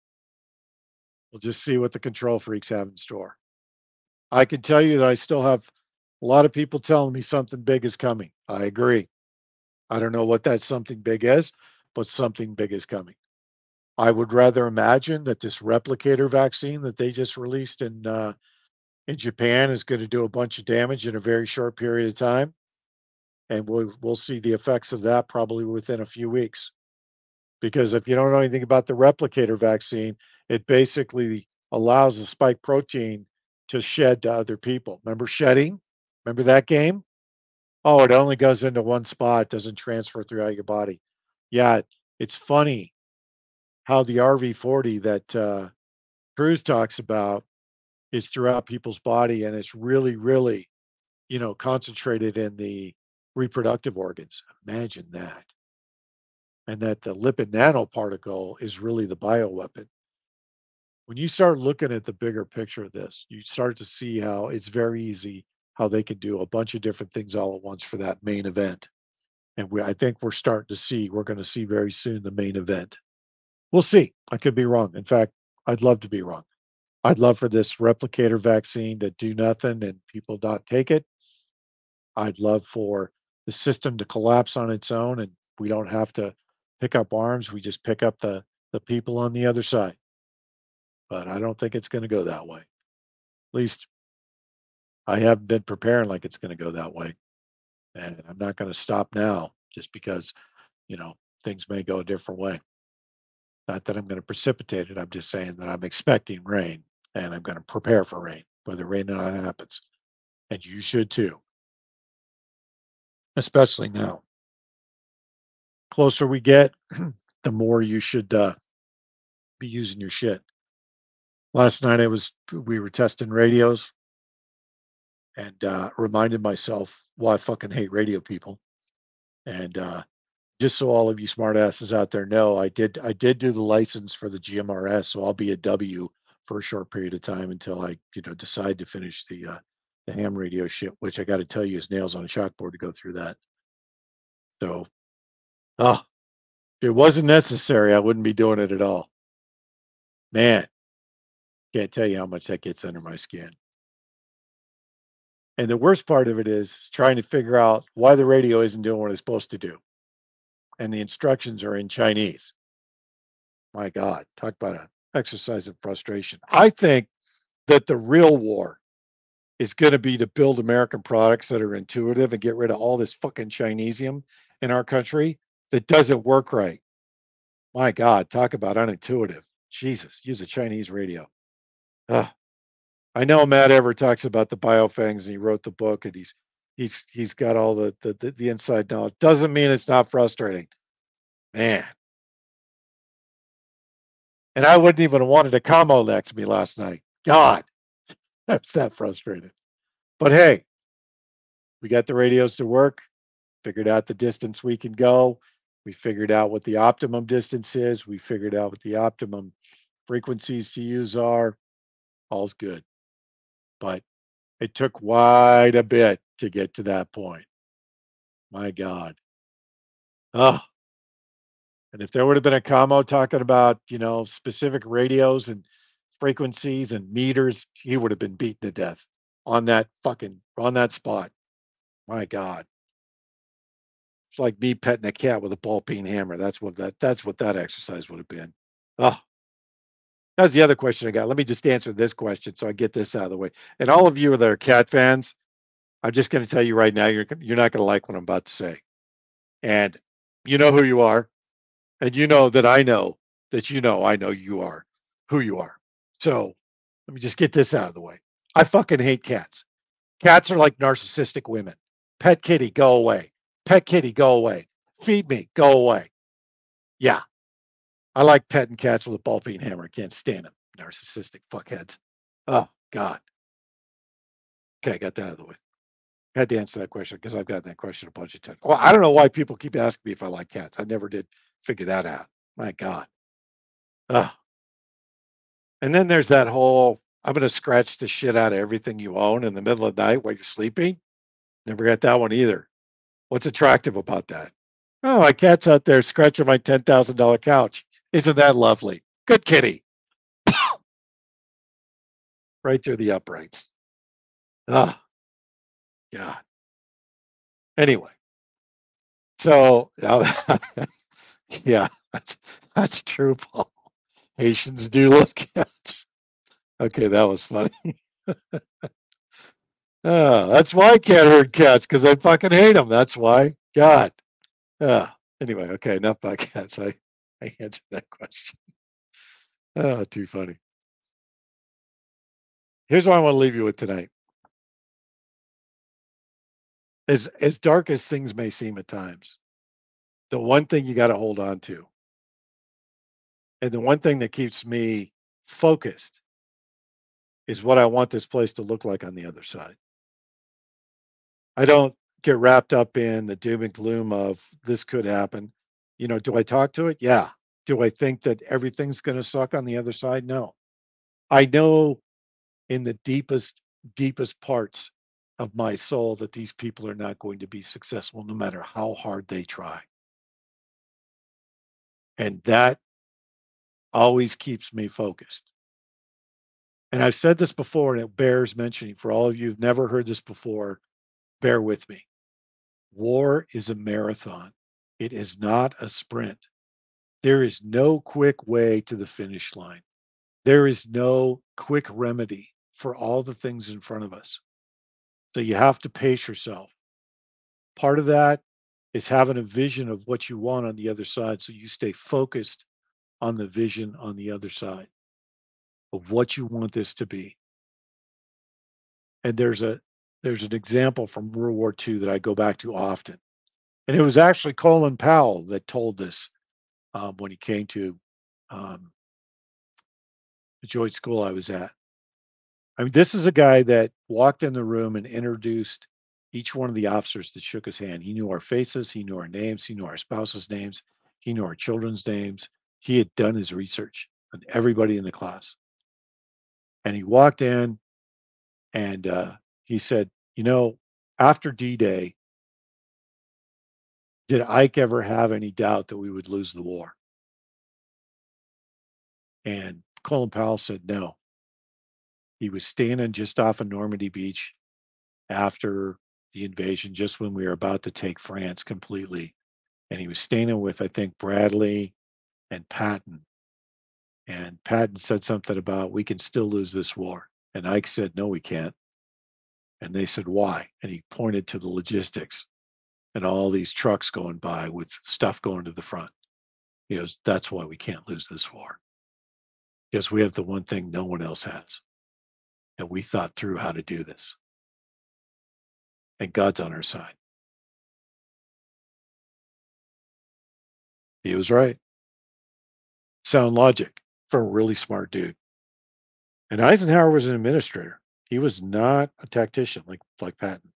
We'll just see what the control freaks have in store. I can tell you that I still have a lot of people telling me something big is coming. I agree. I don't know what that something big is, but something big is coming. I would rather imagine that this replicator vaccine that they just released in uh, in Japan is going to do a bunch of damage in a very short period of time. And we'll, we'll see the effects of that probably within a few weeks. Because if you don't know anything about the replicator vaccine, it basically allows the spike protein to shed to other people. Remember shedding? Remember that game? Oh, it only goes into one spot, doesn't transfer throughout your body. Yeah, it's funny how the R V forty that uh, Cruz talks about is throughout people's body, and it's really, really, you know, concentrated in the reproductive organs. Imagine that. And that the lipid nanoparticle is really the bioweapon. When you start looking at the bigger picture of this, you start to see how it's very easy how they can do a bunch of different things all at once for that main event. And we, I think we're starting to see, we're going to see very soon the main event. We'll see. I could be wrong. In fact, I'd love to be wrong. I'd love for this replicator vaccine to do nothing and people not take it. I'd love for the system to collapse on its own and we don't have to pick up arms. We just pick up the, the people on the other side. But I don't think it's going to go that way. At least I haven't been preparing like it's going to go that way. And I'm not going to stop now just because, you know, things may go a different way. Not that I'm going to precipitate it. I'm just saying that I'm expecting rain and I'm going to prepare for rain, whether rain or not happens. And you should too. Especially now. Closer we get, the more you should uh, be using your shit. Last night I was, we were testing radios and uh, reminded myself, well, I fucking hate radio people. And uh, just so all of you smartasses out there know, I did I did do the license for the G M R S, so I'll be a W for a short period of time until I, you know, decide to finish the uh, the ham radio shit, which I got to tell you is nails on a chalkboard to go through that. So, oh, if it wasn't necessary, I wouldn't be doing it at all. Man, can't tell you how much that gets under my skin. And the worst part of it is trying to figure out why the radio isn't doing what it's supposed to do. And the instructions are in Chinese. My God, talk about an exercise of frustration. I think that the real war is going to be to build American products that are intuitive and get rid of all this fucking Chinesium in our country that doesn't work right. My God, talk about unintuitive. Jesus, use a Chinese radio. Ugh. I know Matt Ever talks about the biofangs and he wrote the book and he's he's he's got all the the, the, the inside knowledge. Doesn't mean it's not frustrating. Man. And I wouldn't even have wanted to combo next to me last night. God, I was that frustrated. But hey, we got the radios to work, figured out the distance we can go. We figured out what the optimum distance is. We figured out what the optimum frequencies to use are. All's good. But it took quite a bit to get to that point. My God. Oh. And if there would have been a commo talking about, you know, specific radios and frequencies and meters, he would have been beaten to death on that fucking, on that spot. My God. It's like me petting a cat with a ball peen hammer. That's what that, that's what that exercise would have been. Oh. That's the other question I got. Let me just answer this question so I get this out of the way. And all of you that are cat fans, I'm just going to tell you right now, you're you're not going to like what I'm about to say. And you know who you are. And you know that I know that you know I know you are who you are. So let me just get this out of the way. I fucking hate cats. Cats are like narcissistic women. Pet kitty, go away. Pet kitty, go away. Feed me, go away. Yeah. I like petting cats with a ball peen hammer. I can't stand them. Narcissistic fuckheads. Oh, God. Okay, I got that out of the way. I had to answer that question because I've gotten that question a bunch of times. Well, I don't know why people keep asking me if I like cats. I never did figure that out. My God. Oh. And then there's that whole, I'm going to scratch the shit out of everything you own in the middle of the night while you're sleeping. Never got that one either. What's attractive about that? Oh, my cat's out there scratching my ten thousand dollars couch. Isn't that lovely? Good kitty. Right through the uprights. Ah, God. Anyway. So, uh, yeah, that's, that's true, Paul. Haitians do love cats. Okay, that was funny. Oh, that's why I can't hurt cats, because I fucking hate them. That's why. God. Uh, anyway, okay, enough about cats. I, I answered that question. Oh, too funny. Here's what I want to leave you with tonight. As, as dark as things may seem at times, the one thing you got to hold on to, and the one thing that keeps me focused, is what I want this place to look like on the other side. I don't get wrapped up in the doom and gloom of this could happen. You know, do I talk to it? Yeah. Do I think that everything's going to suck on the other side? No. I know in the deepest, deepest parts of my soul that these people are not going to be successful no matter how hard they try. And that always keeps me focused. And I've said this before, and it bears mentioning for all of you who've never heard this before, bear with me. War is a marathon. It is not a sprint. There is no quick way to the finish line. There is no quick remedy for all the things in front of us. So you have to pace yourself. Part of that is having a vision of what you want on the other side, so you stay focused on the vision on the other side of what you want this to be. And there's a there's an example from World War Two that I go back to often. And it was actually Colin Powell that told this um, when he came to um, the Joint School I was at. I mean, this is a guy that walked in the room and introduced each one of the officers that shook his hand. He knew our faces, he knew our names, he knew our spouses' names, he knew our children's names. He had done his research on everybody in the class. And he walked in and uh, he said, you know, after D-Day, did Ike ever have any doubt that we would lose the war? And Colin Powell said no. He was standing just off of Normandy Beach after the invasion, just when we were about to take France completely. And he was standing with, I think, Bradley and Patton. And Patton said something about, we can still lose this war. And Ike said, no, we can't. And they said, why? And he pointed to the logistics. and all these trucks going by with stuff going to the front. He goes, that's why we can't lose this war. Because we have the one thing no one else has. And we thought through how to do this. And God's on our side. He was right. Sound logic for a really smart dude. And Eisenhower was an administrator. He was not a tactician like, like Patton.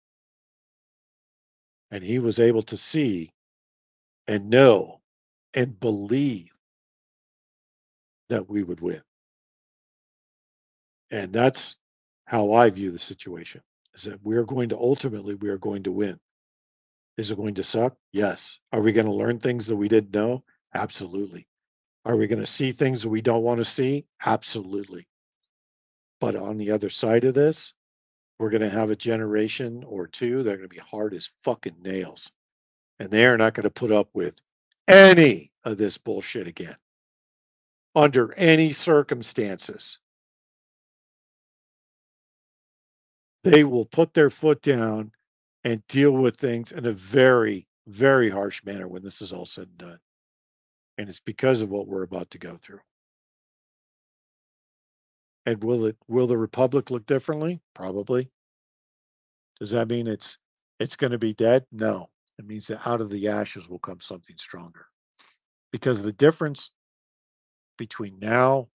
And he was able to see and know and believe that we would win. And that's how I view the situation, is that we're going to ultimately, we are going to win. Is it going to suck? Yes. Are we going to learn things that we didn't know? Absolutely. Are we going to see things that we don't want to see? Absolutely. But on the other side of this, we're going to have a generation or two that are going to be hard as fucking nails. And they are not going to put up with any of this bullshit again. Under any circumstances. They will put their foot down and deal with things in a very, very harsh manner when this is all said and done. And it's because of what we're about to go through. And will it will the Republic look differently? Probably. Does that mean it's it's going to be dead? No. It means that out of the ashes will come something stronger. Because the difference between now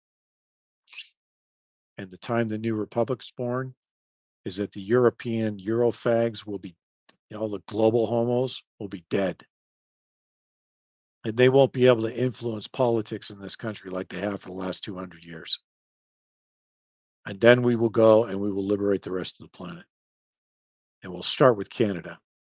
and the time the new Republic's born is that the European Eurofags will be, you know, all the global homos will be dead. And they won't be able to influence politics in this country like they have for the last two hundred years. And then we will go and we will liberate the rest of the planet. And we'll start with Canada.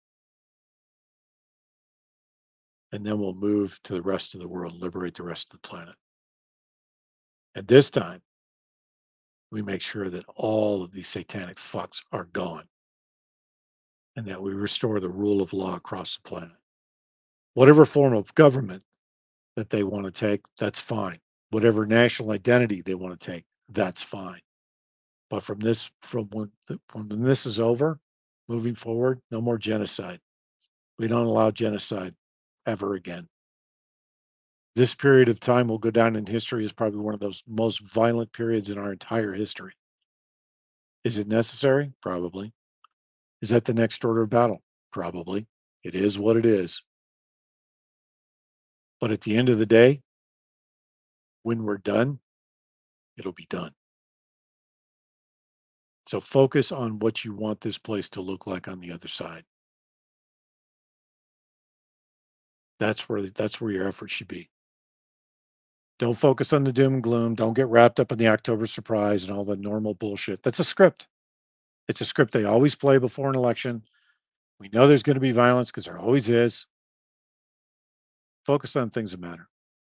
And then we'll move to the rest of the world, liberate the rest of the planet. And this time, we make sure that all of these satanic fucks are gone. And that we restore the rule of law across the planet. Whatever form of government that they want to take, that's fine. Whatever national identity they want to take, that's fine. But from this, from when, from when this is over, moving forward, no more genocide. We don't allow genocide ever again. This period of time will go down in history as probably one of those most violent periods in our entire history. Is it necessary? Probably. Is that the next order of battle? Probably. It is what it is. But at the end of the day, when we're done, it'll be done. So focus on what you want this place to look like on the other side. That's where that's where your effort should be. Don't focus on the doom and gloom. Don't get wrapped up in the October surprise and all the normal bullshit. That's a script. It's a script they always play before an election. We know there's going to be violence because there always is. Focus on things that matter.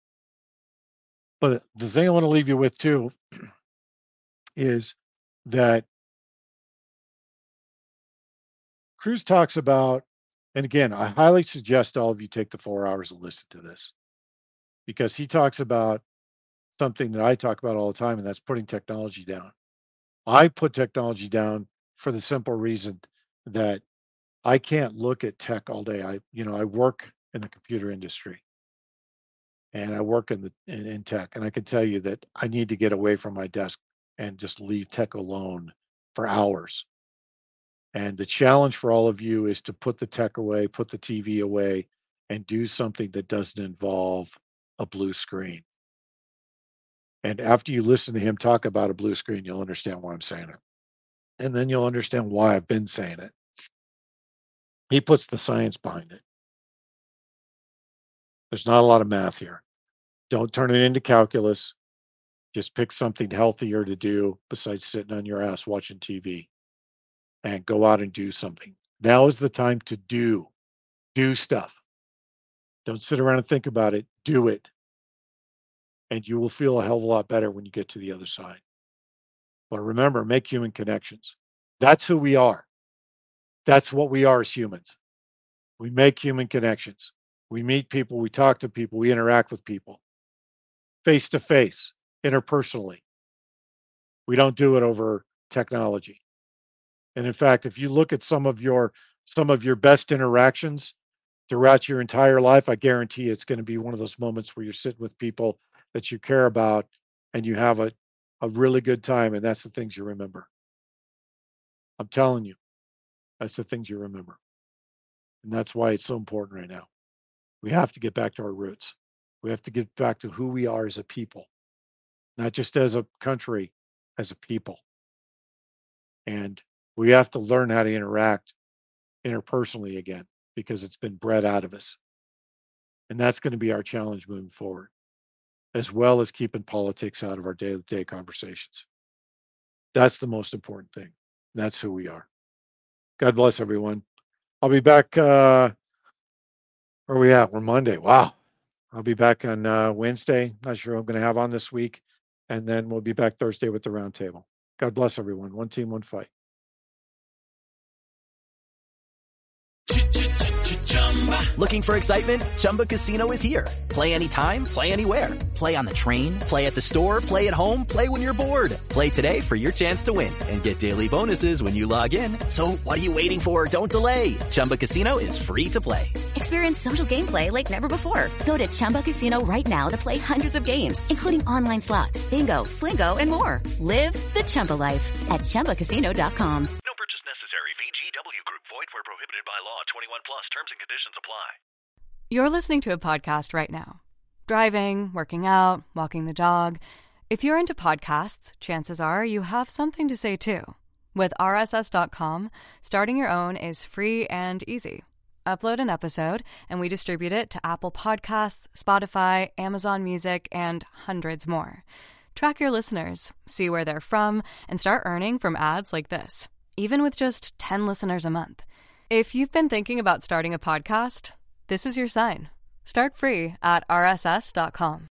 But the thing I want to leave you with too is that Cruz talks about, and again, I highly suggest all of you take the four hours and listen to this, because he talks about something that I talk about all the time, and that's putting technology down. I put technology down for the simple reason that I can't look at tech all day. I, you know, I work in the computer industry, and I work in the in, in tech, and I can tell you that I need to get away from my desk and just leave tech alone for hours. And the challenge for all of you is to put the tech away, put the T V away, and do something that doesn't involve a blue screen. And after you listen to him talk about a blue screen, you'll understand why I'm saying it. And then you'll understand why I've been saying it. He puts the science behind it. There's not a lot of math here. Don't turn it into calculus. Just pick something healthier to do besides sitting on your ass watching T V. And go out and do something. Now is the time to do. Do stuff. Don't sit around and think about it. Do it. And you will feel a hell of a lot better when you get to the other side. But remember, make human connections. That's who we are. That's what we are as humans. We make human connections. We meet people, we talk to people, we interact with people. Face to face, interpersonally. We don't do it over technology. And in fact, if you look at some of your some of your best interactions throughout your entire life. I guarantee it's going to be one of those moments where you're sitting with people that you care about and you have a, a really good time. And that's the things you remember. I'm telling you, that's the things you remember. And that's why it's so important right now. We have to get back to our roots. We have to get back to who we are as a people, not just as a country, as a people. And we have to learn how to interact interpersonally again, because it's been bred out of us. And that's going to be our challenge moving forward, as well as keeping politics out of our day-to-day conversations. That's the most important thing. That's who we are. God bless everyone. I'll be back. Uh, where are we at? We're Monday. Wow. I'll be back on uh, Wednesday. Not sure what I'm going to have on this week. And then we'll be back Thursday with the roundtable. God bless everyone. One team, one fight. Looking for excitement? Chumba Casino is here. Play anytime, play anywhere. Play on the train, play at the store, play at home, play when you're bored. Play today for your chance to win and get daily bonuses when you log in. So what are you waiting for? Don't delay. Chumba Casino is free to play. Experience social gameplay like never before. Go to Chumba Casino right now to play hundreds of games, including online slots, bingo, Slingo, and more. Live the Chumba life at Chumba Casino dot com. No purchase necessary. V G W Group. Void where prohibited by law. twenty-one plus. Terms and conditions apply. You're listening to a podcast right now. Driving, working out, walking the dog. If you're into podcasts, chances are you have something to say too. With R S S dot com, starting your own is free and easy. Upload an episode, and we distribute it to Apple Podcasts, Spotify, Amazon Music, and hundreds more. Track your listeners, see where they're from, and start earning from ads like this, even with just ten listeners a month. If you've been thinking about starting a podcast, this is your sign. Start free at R S S dot com.